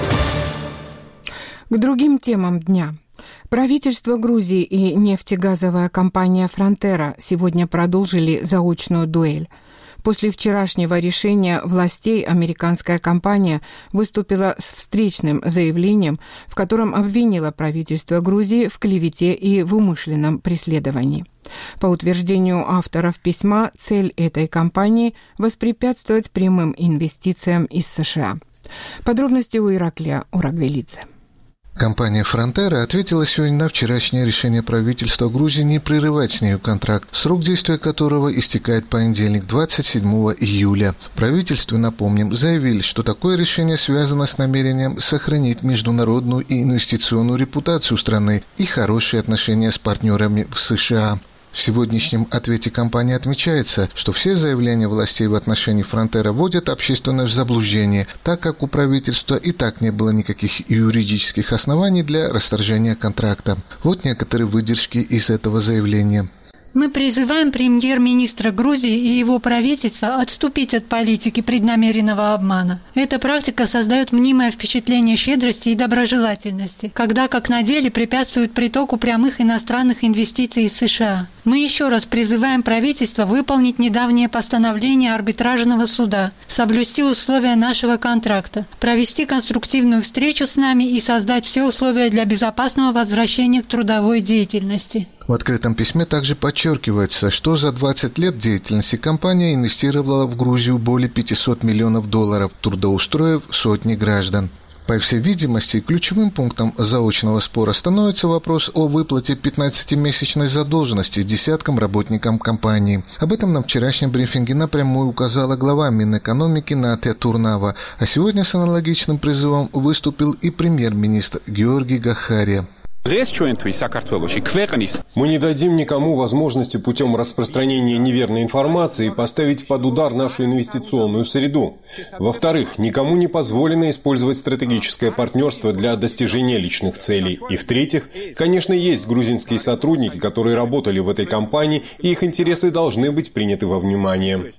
A: К другим темам дня. Правительство Грузии и нефтегазовая компания «Фронтера» сегодня продолжили заочную дуэль. После вчерашнего решения властей американская компания выступила с встречным заявлением, в котором обвинила правительство Грузии в клевете и в умышленном преследовании. По утверждению авторов письма, цель этой компании – воспрепятствовать прямым инвестициям из США. Подробности у Ираклия Урагвелидзе.
H: Компания «Фронтера» ответила сегодня на вчерашнее решение правительства Грузии не прерывать с нею контракт, срок действия которого истекает в понедельник, двадцать седьмого июля. Правительству, напомним, заявили, что такое решение связано с намерением сохранить международную и инвестиционную репутацию страны и хорошие отношения с партнерами в США. В сегодняшнем ответе компании отмечается, что все заявления властей в отношении «Фронтера» вводят общественное в заблуждение, так как у правительства и так не было никаких юридических оснований для расторжения контракта. Вот некоторые выдержки из этого заявления.
P: Мы призываем премьер-министра Грузии и его правительства отступить от политики преднамеренного обмана. Эта практика создает мнимое впечатление щедрости и доброжелательности, когда, как на деле, препятствует притоку прямых иностранных инвестиций из США. Мы еще раз призываем правительство выполнить недавнее постановление арбитражного суда, соблюсти условия нашего контракта, провести конструктивную встречу с нами и создать все условия для безопасного возвращения к трудовой деятельности.
H: В открытом письме также подчеркивается, что за двадцать лет деятельности компания инвестировала в Грузию более пятьсот миллионов долларов, трудоустроив сотни граждан. По всей видимости, ключевым пунктом заочного спора становится вопрос о выплате пятнадцатимесячной задолженности десяткам работникам компании. Об этом на вчерашнем брифинге напрямую указала глава Минэкономики Натя Турнава, а сегодня с аналогичным призывом выступил и премьер-министр Георгий Гахария.
Q: Мы не дадим никому возможности путем распространения неверной информации поставить под удар нашу инвестиционную среду. Во-вторых, никому не позволено использовать стратегическое партнерство для достижения личных целей. И в-третьих, конечно, есть грузинские сотрудники, которые работали в этой компании, и их интересы должны быть приняты во внимание.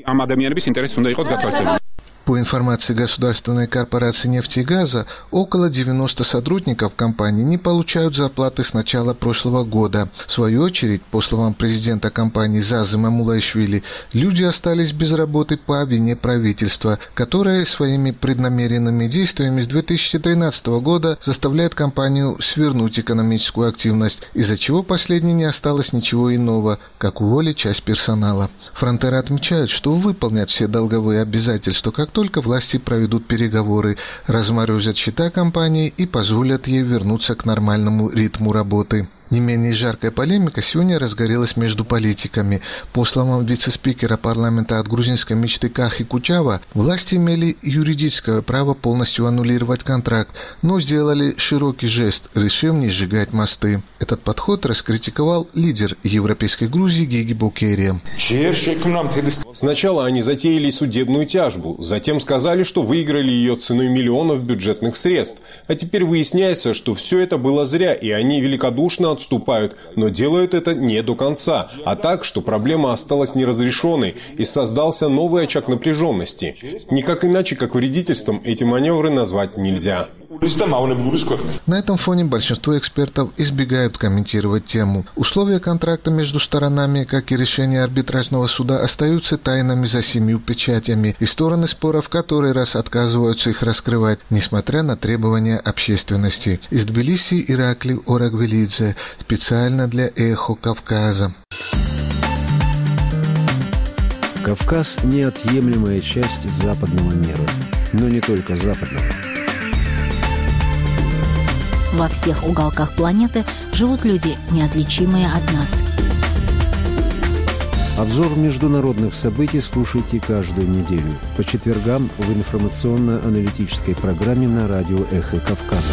H: По информации государственной корпорации нефти и газа, около девяноста сотрудников компании не получают зарплаты с начала прошлого года. В свою очередь, по словам президента компании Зазы Мамулайшвили, люди остались без работы по вине правительства, которое своими преднамеренными действиями с две тысячи тринадцатого года заставляет компанию свернуть экономическую активность, из-за чего последней не осталось ничего иного, как уволить часть персонала. Фронтера отмечают, что выполнят все долговые обязательства, как только власти проведут переговоры, разморозят счета компании и позволят ей вернуться к нормальному ритму работы. Не менее жаркая полемика сегодня разгорелась между политиками. По словам вице-спикера парламента от грузинской мечты Кахи Кучава, власти имели юридическое право полностью аннулировать контракт, но сделали широкий жест, решив не сжигать мосты. Этот подход раскритиковал лидер европейской Грузии Гиги Бокерия.
Q: Сначала они затеяли судебную тяжбу, затем сказали, что выиграли ее ценой миллионов бюджетных средств. А теперь выясняется, что все это было зря, и они великодушно отступают, но делают это не до конца, а так, что проблема осталась неразрешенной и создался новый очаг напряженности. Никак иначе, как вредительством, эти маневры назвать нельзя.
H: На этом фоне большинство экспертов избегают комментировать тему. Условия контракта между сторонами, как и решение арбитражного суда, остаются тайнами за семью печатями, и стороны спора в который раз отказываются их раскрывать, несмотря на требования общественности. Из Тбилиси Иракли Орагвелидзе, специально для «Эхо Кавказа».
N: Кавказ – неотъемлемая часть западного мира, но не только западного.
K: Во всех уголках планеты живут люди, неотличимые от нас.
N: Обзор международных событий слушайте каждую неделю по четвергам в информационно-аналитической программе на радио «Эхо Кавказа».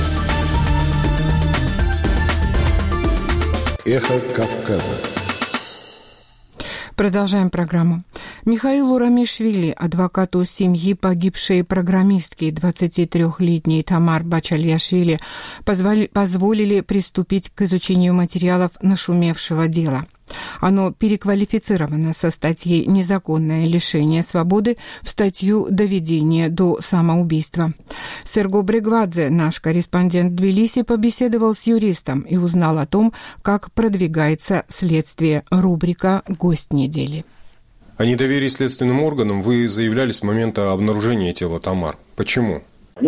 L: «Эхо Кавказа».
A: Продолжаем программу. Михаилу Рамишвили, адвокату семьи погибшей программистки двадцатитрёхлетней Тамар Бачальяшвили, позволили приступить к изучению материалов нашумевшего дела. Оно переквалифицировано со статьи «Незаконное лишение свободы» в статью «Доведение до самоубийства». Серго Брегвадзе, наш корреспондент в Тбилиси, побеседовал с юристом и узнал о том, как продвигается следствие. Рубрика «Гость недели».
Q: О недоверии следственным органам вы заявляли с момента обнаружения тела Тамар. Почему?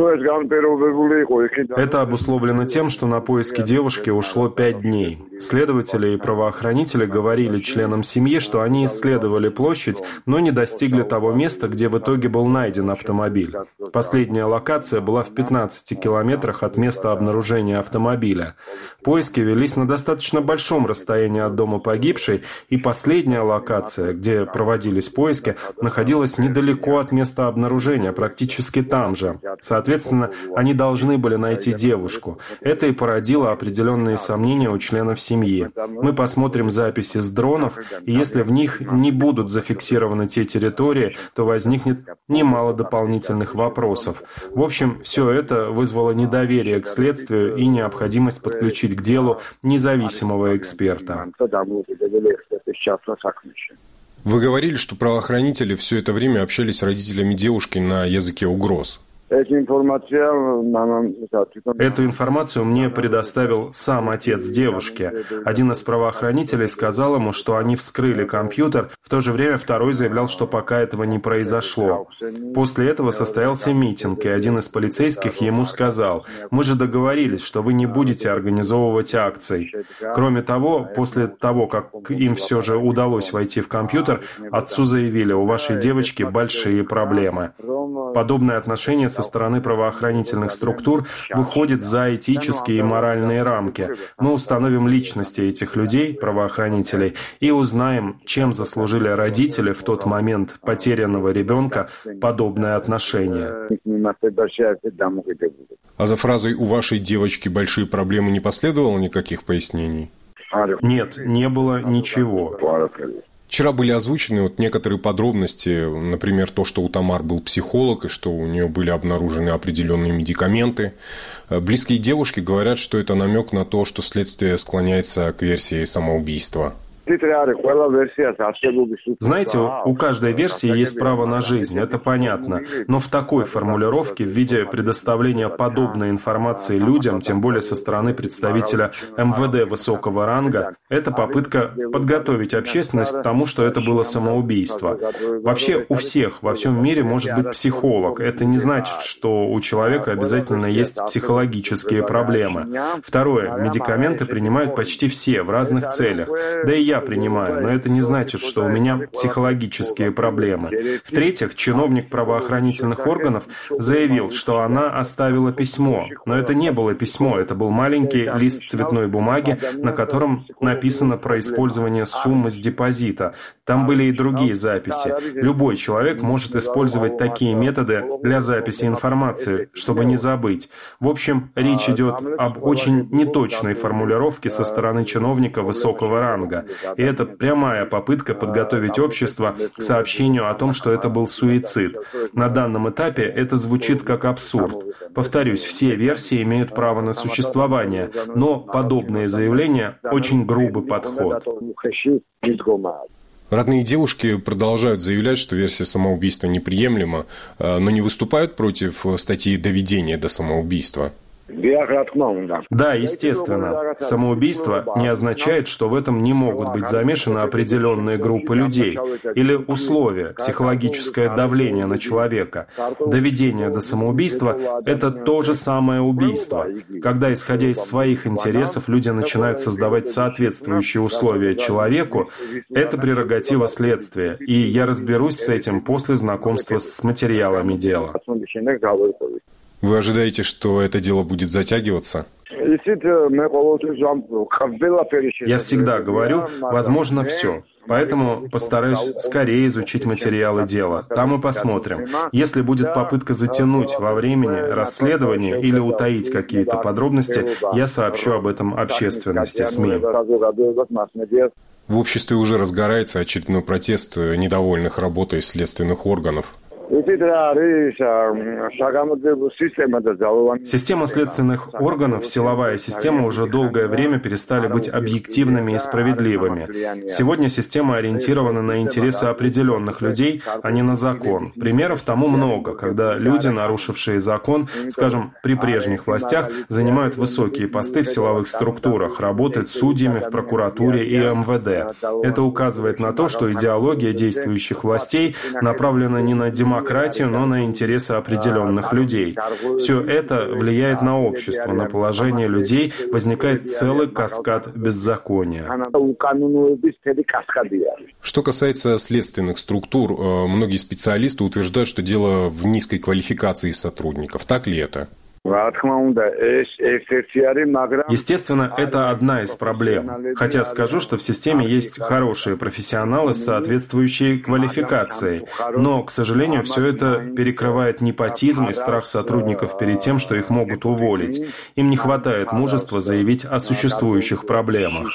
R: Это обусловлено тем, что на поиски девушки ушло пять дней. Следователи и правоохранители говорили членам семьи, что они исследовали площадь, но не достигли того места, где в итоге был найден автомобиль. Последняя локация была в пятнадцати километрах от места обнаружения автомобиля. Поиски велись на достаточно большом расстоянии от дома погибшей, и последняя локация, где проводились поиски, находилась недалеко от места обнаружения, практически там же. Соответственно, они должны были найти девушку. Это и породило определенные сомнения у членов семьи. Мы посмотрим записи с дронов, и если в них не будут зафиксированы те территории, то возникнет немало дополнительных вопросов. В общем, все это вызвало недоверие к следствию и необходимость подключить к делу независимого эксперта.
Q: Вы говорили, что правоохранители все это время общались с родителями девушки на языке угроз.
R: Эту информацию мне предоставил сам отец девушки. Один из правоохранителей сказал ему, что они вскрыли компьютер, в то же время второй заявлял, что пока этого не произошло. После этого состоялся митинг, и один из полицейских ему сказал: «Мы же договорились, что вы не будете организовывать акций». Кроме того, после того, как им все же удалось войти в компьютер, отцу заявили: «У вашей девочки большие проблемы». Подобное отношение со стороны правоохранительных структур выходит за этические и моральные рамки. Мы установим личности этих людей, правоохранителей, и узнаем, чем заслужили родители в тот момент потерянного ребенка подобное отношение.
Q: А за фразой «у вашей девочки большие проблемы» не последовало никаких пояснений?
R: Нет, не было ничего.
Q: Вчера были озвучены вот некоторые подробности, например, то, что у Тамар был психолог и что у нее были обнаружены определенные медикаменты. Близкие девушки говорят, что это намек на то, что следствие склоняется к версии самоубийства.
R: Знаете, у каждой версии есть право на жизнь, это понятно. Но в такой формулировке, в виде предоставления подобной информации людям, тем более со стороны представителя эм вэ дэ высокого ранга, это попытка подготовить общественность к тому, что это было самоубийство. Вообще у всех во всем мире может быть психолог. Это не значит, что у человека обязательно есть психологические проблемы. Второе. Медикаменты принимают почти все в разных целях. Да и я принимаю, но это не значит, что у меня психологические проблемы. В-третьих, чиновник правоохранительных органов заявил, что она оставила письмо. Но это не было письмо, это был маленький лист цветной бумаги, на котором написано про использование суммы с депозита. Там были и другие записи. Любой человек может использовать такие методы для записи информации, чтобы не забыть. В общем, речь идет об очень неточной формулировке со стороны чиновника высокого ранга. И это прямая попытка подготовить общество к сообщению о том, что это был суицид. На данном этапе это звучит как абсурд. Повторюсь, все версии имеют право на существование, но подобные заявления – очень грубый подход.
Q: Родные девушки продолжают заявлять, что версия самоубийства неприемлема, но не выступают против статьи «Доведение до самоубийства».
R: Да, естественно. Самоубийство не означает, что в этом не могут быть замешаны определенные группы людей или условия, психологическое давление на человека. Доведение до самоубийства – это то же самое убийство. Когда, исходя из своих интересов, люди начинают создавать соответствующие условия человеку, это прерогатива следствия, и я разберусь с этим после знакомства с материалами дела.
Q: Вы ожидаете, что это дело будет затягиваться?
R: Я всегда говорю, возможно, все. Поэтому постараюсь скорее изучить материалы дела. Там и посмотрим. Если будет попытка затянуть во времени расследование или утаить какие-то подробности, я сообщу об этом общественности, СМИ.
Q: В обществе уже разгорается очередной протест недовольных работой следственных органов.
R: Система следственных органов, силовая система уже долгое время перестали быть объективными и справедливыми. Сегодня система ориентирована на интересы определенных людей, а не на закон. Примеров тому много, когда люди, нарушившие закон, скажем, при прежних властях, занимают высокие посты в силовых структурах, работают судьями в прокуратуре и эм вэ дэ. Это указывает на то, что идеология действующих властей направлена не на демократию, демократию, но на интересы определенных людей. Все это влияет на общество, на положение людей, возникает целый каскад беззакония.
Q: Что касается следственных структур, многие специалисты утверждают, что дело в низкой квалификации сотрудников. Так ли это?
R: Естественно, это одна из проблем. Хотя скажу, что в системе есть хорошие профессионалы с соответствующей квалификацией. Но, к сожалению, все это перекрывает непотизм и страх сотрудников перед тем, что их могут уволить. Им не хватает мужества заявить о существующих проблемах.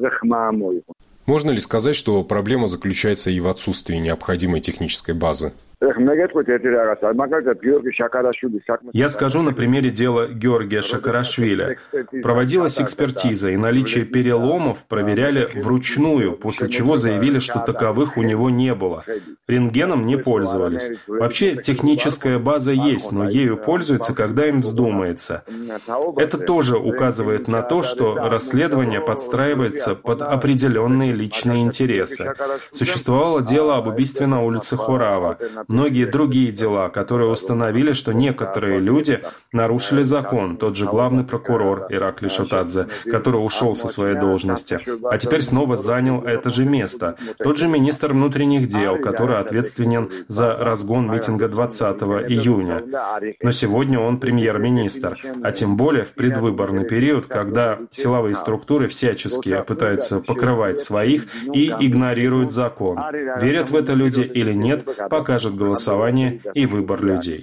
Q: Можно ли сказать, что проблема заключается и в отсутствии необходимой технической базы?
R: Я скажу на примере дела Георгия Шакарашвили. Проводилась экспертиза, и наличие переломов проверяли вручную, после чего заявили, что таковых у него не было. Рентгеном не пользовались. Вообще техническая база есть, но ею пользуются, когда им вздумается. Это тоже указывает на то, что расследование подстраивается под определенные личные интересы. Существовало дело об убийстве на улице Хорава, многие другие дела, которые установили, что некоторые люди нарушили закон, тот же главный прокурор Ираклий Шотадзе, который ушел со своей должности, а теперь снова занял это же место, тот же министр внутренних дел, который ответственен за разгон митинга двадцатого июня. Но сегодня он премьер-министр, а тем более в предвыборный период, когда силовые структуры всячески пытаются покрывать своих и игнорируют закон. Верят в это люди или нет, покажет голосование и выбор людей.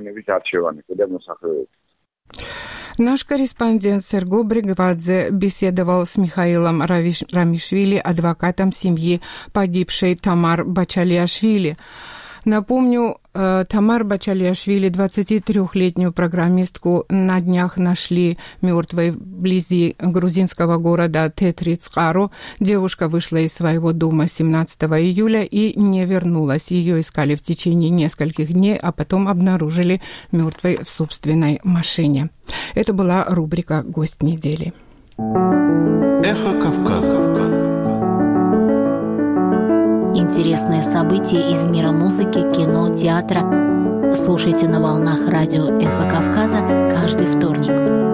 A: Наш корреспондент Серго Бригвадзе беседовал с Михаилом Рамишвили, адвокатом семьи погибшей Тамар Бачалиашвили. Напомню, Тамар Бачалиашвили, двадцатитрёхлетнюю программистку, на днях нашли мертвой вблизи грузинского города Тетрицкаро. Девушка вышла из своего дома семнадцатого июля и не вернулась. Ее искали в течение нескольких дней, а потом обнаружили мертвой в собственной машине. Это была рубрика «Гость недели».
S: Эхо Кавказа.
K: Интересные события из мира музыки, кино, театра. Слушайте на волнах радио «Эхо Кавказа» каждый вторник.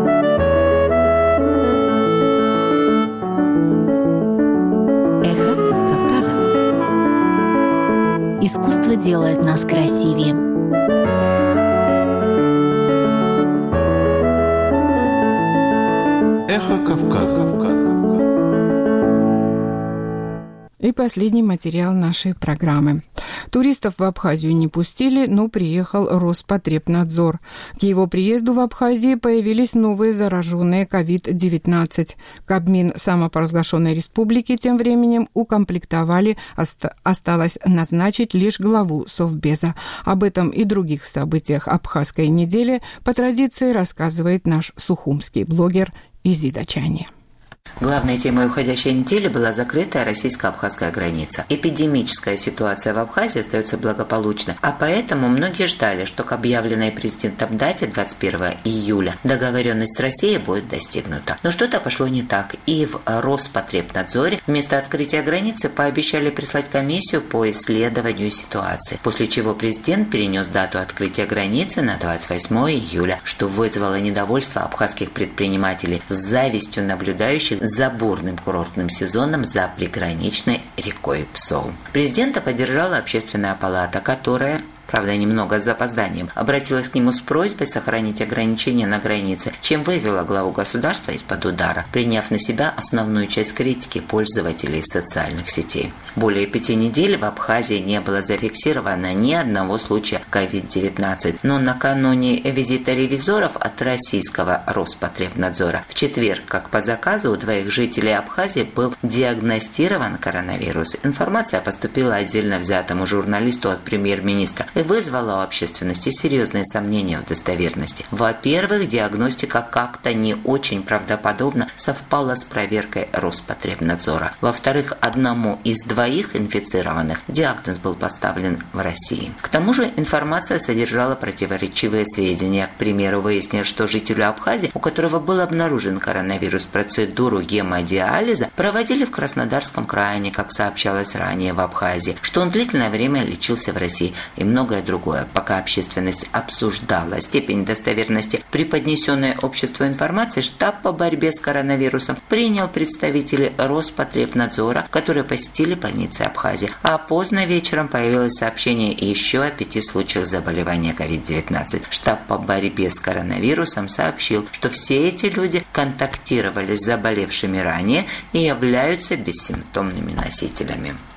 S: Эхо Кавказа.
K: Искусство делает нас красивее.
S: Эхо Кавказа.
A: И последний материал нашей программы. Туристов в Абхазию не пустили, но приехал Роспотребнадзор. К его приезду в Абхазии появились новые зараженные ковид девятнадцать. Кабмин самопровозглашенной республики тем временем укомплектовали, ост- осталось назначить лишь главу Совбеза. Об этом и других событиях Абхазской недели по традиции рассказывает наш сухумский блогер Изида Чани.
T: Главной темой уходящей недели была закрытая российско-абхазская граница. Эпидемическая ситуация в Абхазии остается благополучной, а поэтому многие ждали, что к объявленной президентом дате двадцать первого июля договоренность с Россией будет достигнута. Но что-то пошло не так, и в Роспотребнадзоре вместо открытия границы пообещали прислать комиссию по исследованию ситуации, после чего президент перенес дату открытия границы на двадцать восьмого июля, что вызвало недовольство абхазских предпринимателей с завистью наблюдающих за бурным курортным сезоном за приграничной рекой Псол. Президента поддержала Общественная палата, которая, правда, немного с запозданием, обратилась к нему с просьбой сохранить ограничения на границе, чем вывела главу государства из-под удара, приняв на себя основную часть критики пользователей социальных сетей. Более пяти недель в Абхазии не было зафиксировано ни одного случая ковид девятнадцать, но накануне визита ревизоров от российского Роспотребнадзора в четверг, как по заказу, у двоих жителей Абхазии был диагностирован коронавирус. Информация поступила отдельно взятому журналисту от премьер-министра и вызвала у общественности серьезные сомнения в достоверности. Во-первых, диагностика как-то не очень правдоподобно совпала с проверкой Роспотребнадзора. Во-вторых, одному из двоих инфицированных диагноз был поставлен в России. К тому же информация содержала противоречивые сведения. К примеру, выяснилось, что жителю Абхазии, у которого был обнаружен коронавирус, процедуру гемодиализа проводили в Краснодарском крае, как сообщалось ранее в Абхазии, что он длительное время лечился в России и многое другое. Пока общественность обсуждала степень достоверности преподнесенной обществу информации, штаб по борьбе с коронавирусом принял представителей Роспотребнадзора, которые посетили больницы Абхазии. А поздно вечером появилось сообщение еще о пяти случаях заболевания ковид девятнадцать. Штаб по борьбе с коронавирусом сообщил, что все эти люди контактировали с заболевшими ранее и являются бессимптомными носителями.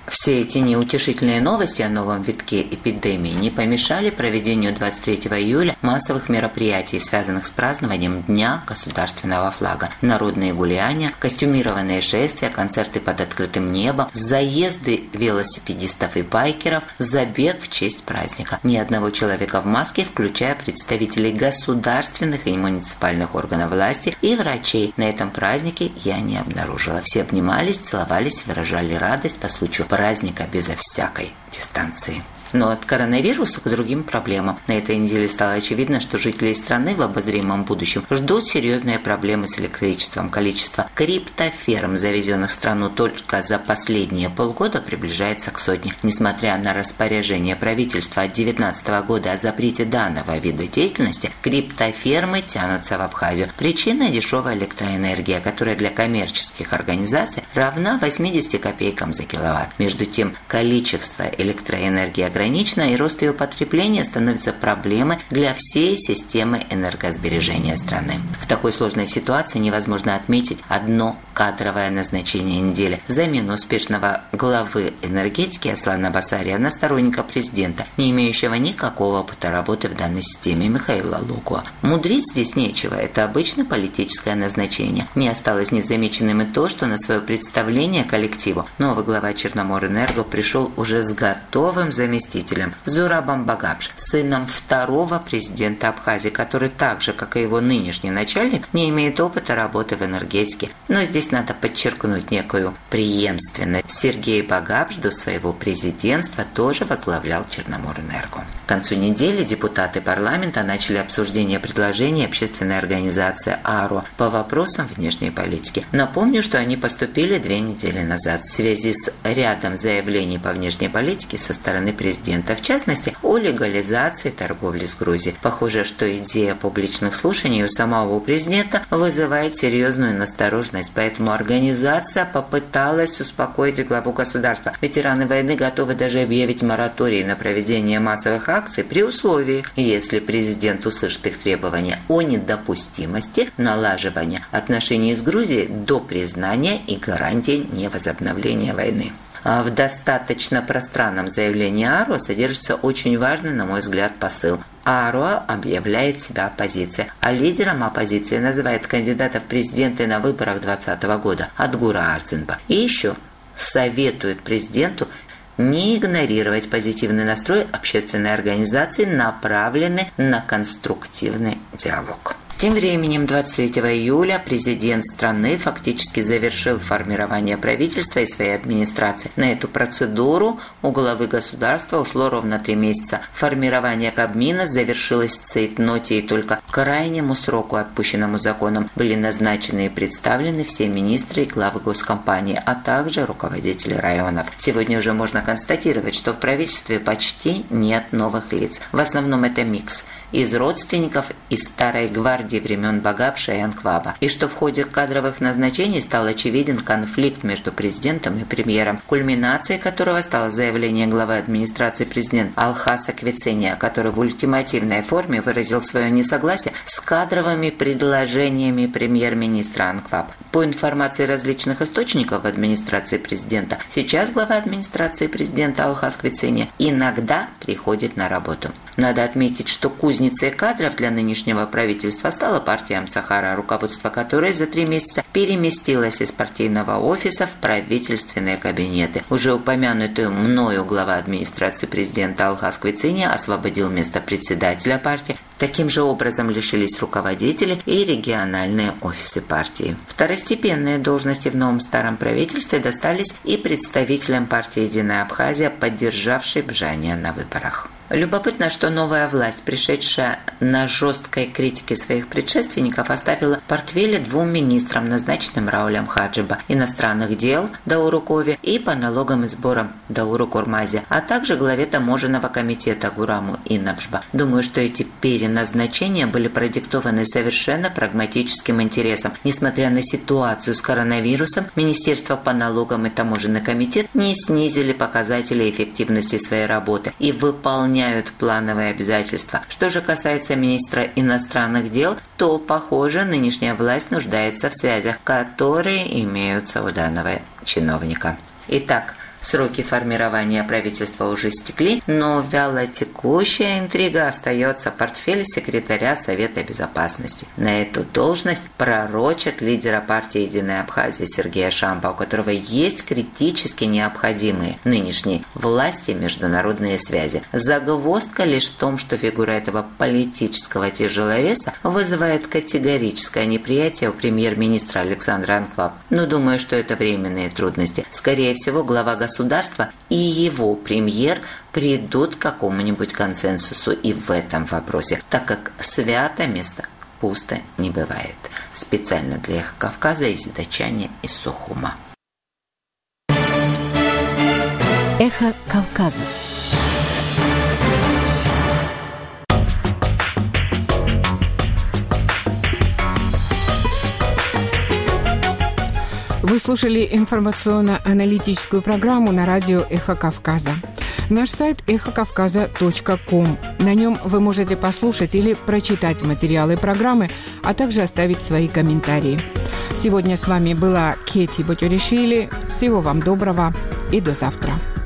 T: Все эти неутешительные новости о новом витке эпидемии не помешали проведению двадцать третьего июля массовых мероприятий, связанных с празднованием Дня государственного флага. Народные гуляния, костюмированные шествия, концерты под открытым небом, заезды велосипедистов и байкеров, забег в честь праздника. Ни одного человека в маске, включая представителей государственных и муниципальных органов власти и врачей, на этом празднике я не обнаружила. Все обнимались, целовались, выражали радость по случаю праздника безо всякой дистанции. Но от коронавируса к другим проблемам. На этой неделе стало очевидно, что жителей страны в обозримом будущем ждут серьезные проблемы с электричеством. Количество криптоферм, завезенных в страну только за последние полгода, приближается к сотне. Несмотря на распоряжение правительства от две тысячи девятнадцатого года о запрете данного вида деятельности, криптофермы тянутся в Абхазию. Причина – дешевая электроэнергия, которая для коммерческих организаций равна восьмидесяти копейкам за киловатт. Между тем, количество электроэнергии ограничено, и рост ее потребления становится проблемой для всей системы энергосбережения страны. В такой сложной ситуации невозможно отметить одно кадровое назначение недели – замену успешного главы энергетики Аслана Басария на сторонника президента, не имеющего никакого опыта работы в данной системе, Михаила Лукуа. Мудрить здесь нечего, это обычно политическое назначение. Не осталось незамеченным и то, что на свое представление коллективу новый глава Черноморэнерго пришел уже с готовым заместителем Зурабом Багапш, сыном второго президента Абхазии, который так же, как и его нынешний начальник, не имеет опыта работы в энергетике. Но здесь надо подчеркнуть некую преемственность. Сергей Багапш до своего президентства тоже возглавлял Черноморэнерго. К концу недели депутаты парламента начали обсуждение предложений общественной организации АРО по вопросам внешней политики. Напомню, что они поступили две недели назад в связи с рядом заявлений по внешней политике со стороны президента. В частности, о легализации торговли с Грузией. Похоже, что идея публичных слушаний у самого президента вызывает серьезную настороженность, поэтому организация попыталась успокоить главу государства. Ветераны войны готовы даже объявить мораторий на проведение массовых акций при условии, если президент услышит их требования о недопустимости налаживания отношений с Грузией до признания и гарантий невозобновления войны. В достаточно пространном заявлении АРО содержится очень важный, на мой взгляд, посыл. АРО объявляет себя оппозицией, а лидером оппозиции называет кандидата в президенты на выборах двадцатого года Адгура Ардзинба. И еще советует президенту не игнорировать позитивный настрой общественной организации, направленный на конструктивный диалог. Тем временем, двадцать третьего июля президент страны фактически завершил формирование правительства и своей администрации. На эту процедуру у главы государства ушло ровно три месяца. Формирование Кабмина завершилось в цейтноте, и только к крайнему сроку, отпущенному законом, были назначены и представлены все министры и главы госкомпании, а также руководители районов. Сегодня уже можно констатировать, что в правительстве почти нет новых лиц. В основном это микс из родственников из старой гвардии времен Багапша и Анкваба, и что в ходе кадровых назначений стал очевиден конфликт между президентом и премьером, кульминацией которого стало заявление главы администрации президента Алхаса Квицения, который в ультимативной форме выразил свое несогласие с кадровыми предложениями премьер-министра Анкваба. По информации различных источников в администрации президента, сейчас глава администрации президента Алхас Квицения иногда приходит на работу. Надо отметить, что кузницей кадров для нынешнего правительства стала партия Амцахара, руководство которой за три месяца переместилось из партийного офиса в правительственные кабинеты. Уже упомянутый мною глава администрации президента Алхас Квицения освободил место председателя партии. Таким же образом лишились руководители и региональные офисы партии. Второстепенные должности в новом старом правительстве достались и представителям партии «Единая Абхазия», поддержавшей Бжания на выборах. Любопытно, что новая власть, пришедшая на жесткой критике своих предшественников, оставила портфели двум министрам, назначенным Раулем Хаджиба, иностранных дел Дауру Кове и по налогам и сборам Дауру Курмазе, а также главе таможенного комитета Гураму Инабжба. Думаю, что эти переназначения были продиктованы совершенно прагматическим интересом. Несмотря на ситуацию с коронавирусом, Министерство по налогам и таможенный комитет не снизили показатели эффективности своей работы и выполняют плановые обязательства. Что же касается министра иностранных дел, то, похоже, нынешняя власть нуждается в связях, которые имеются у данного чиновника. Итак, Сроки формирования правительства уже истекли, но вялотекущая интрига остается портфель секретаря Совета Безопасности. На эту должность пророчат лидера партии «Единая Абхазия» Сергея Шамба, у которого есть критически необходимые нынешней власти международные связи. Загвоздка лишь в том, что фигура этого политического тяжеловеса вызывает категорическое неприятие у премьер-министра Александра Анкваб. Но думаю, что это временные трудности. Скорее всего, глава государства и его премьер придут к какому-нибудь консенсусу и в этом вопросе, так как свято место пусто не бывает. Специально для Эхо Кавказа из Дачани из Сухума.
K: Эхо Кавказа.
A: Вы слушали информационно-аналитическую программу на радио «Эхо Кавказа». Наш сайт эхо кавказа точка ком. На нем вы можете послушать или прочитать материалы программы, а также оставить свои комментарии. Сегодня с вами была Кети Бочуришвили. Всего вам доброго и до завтра.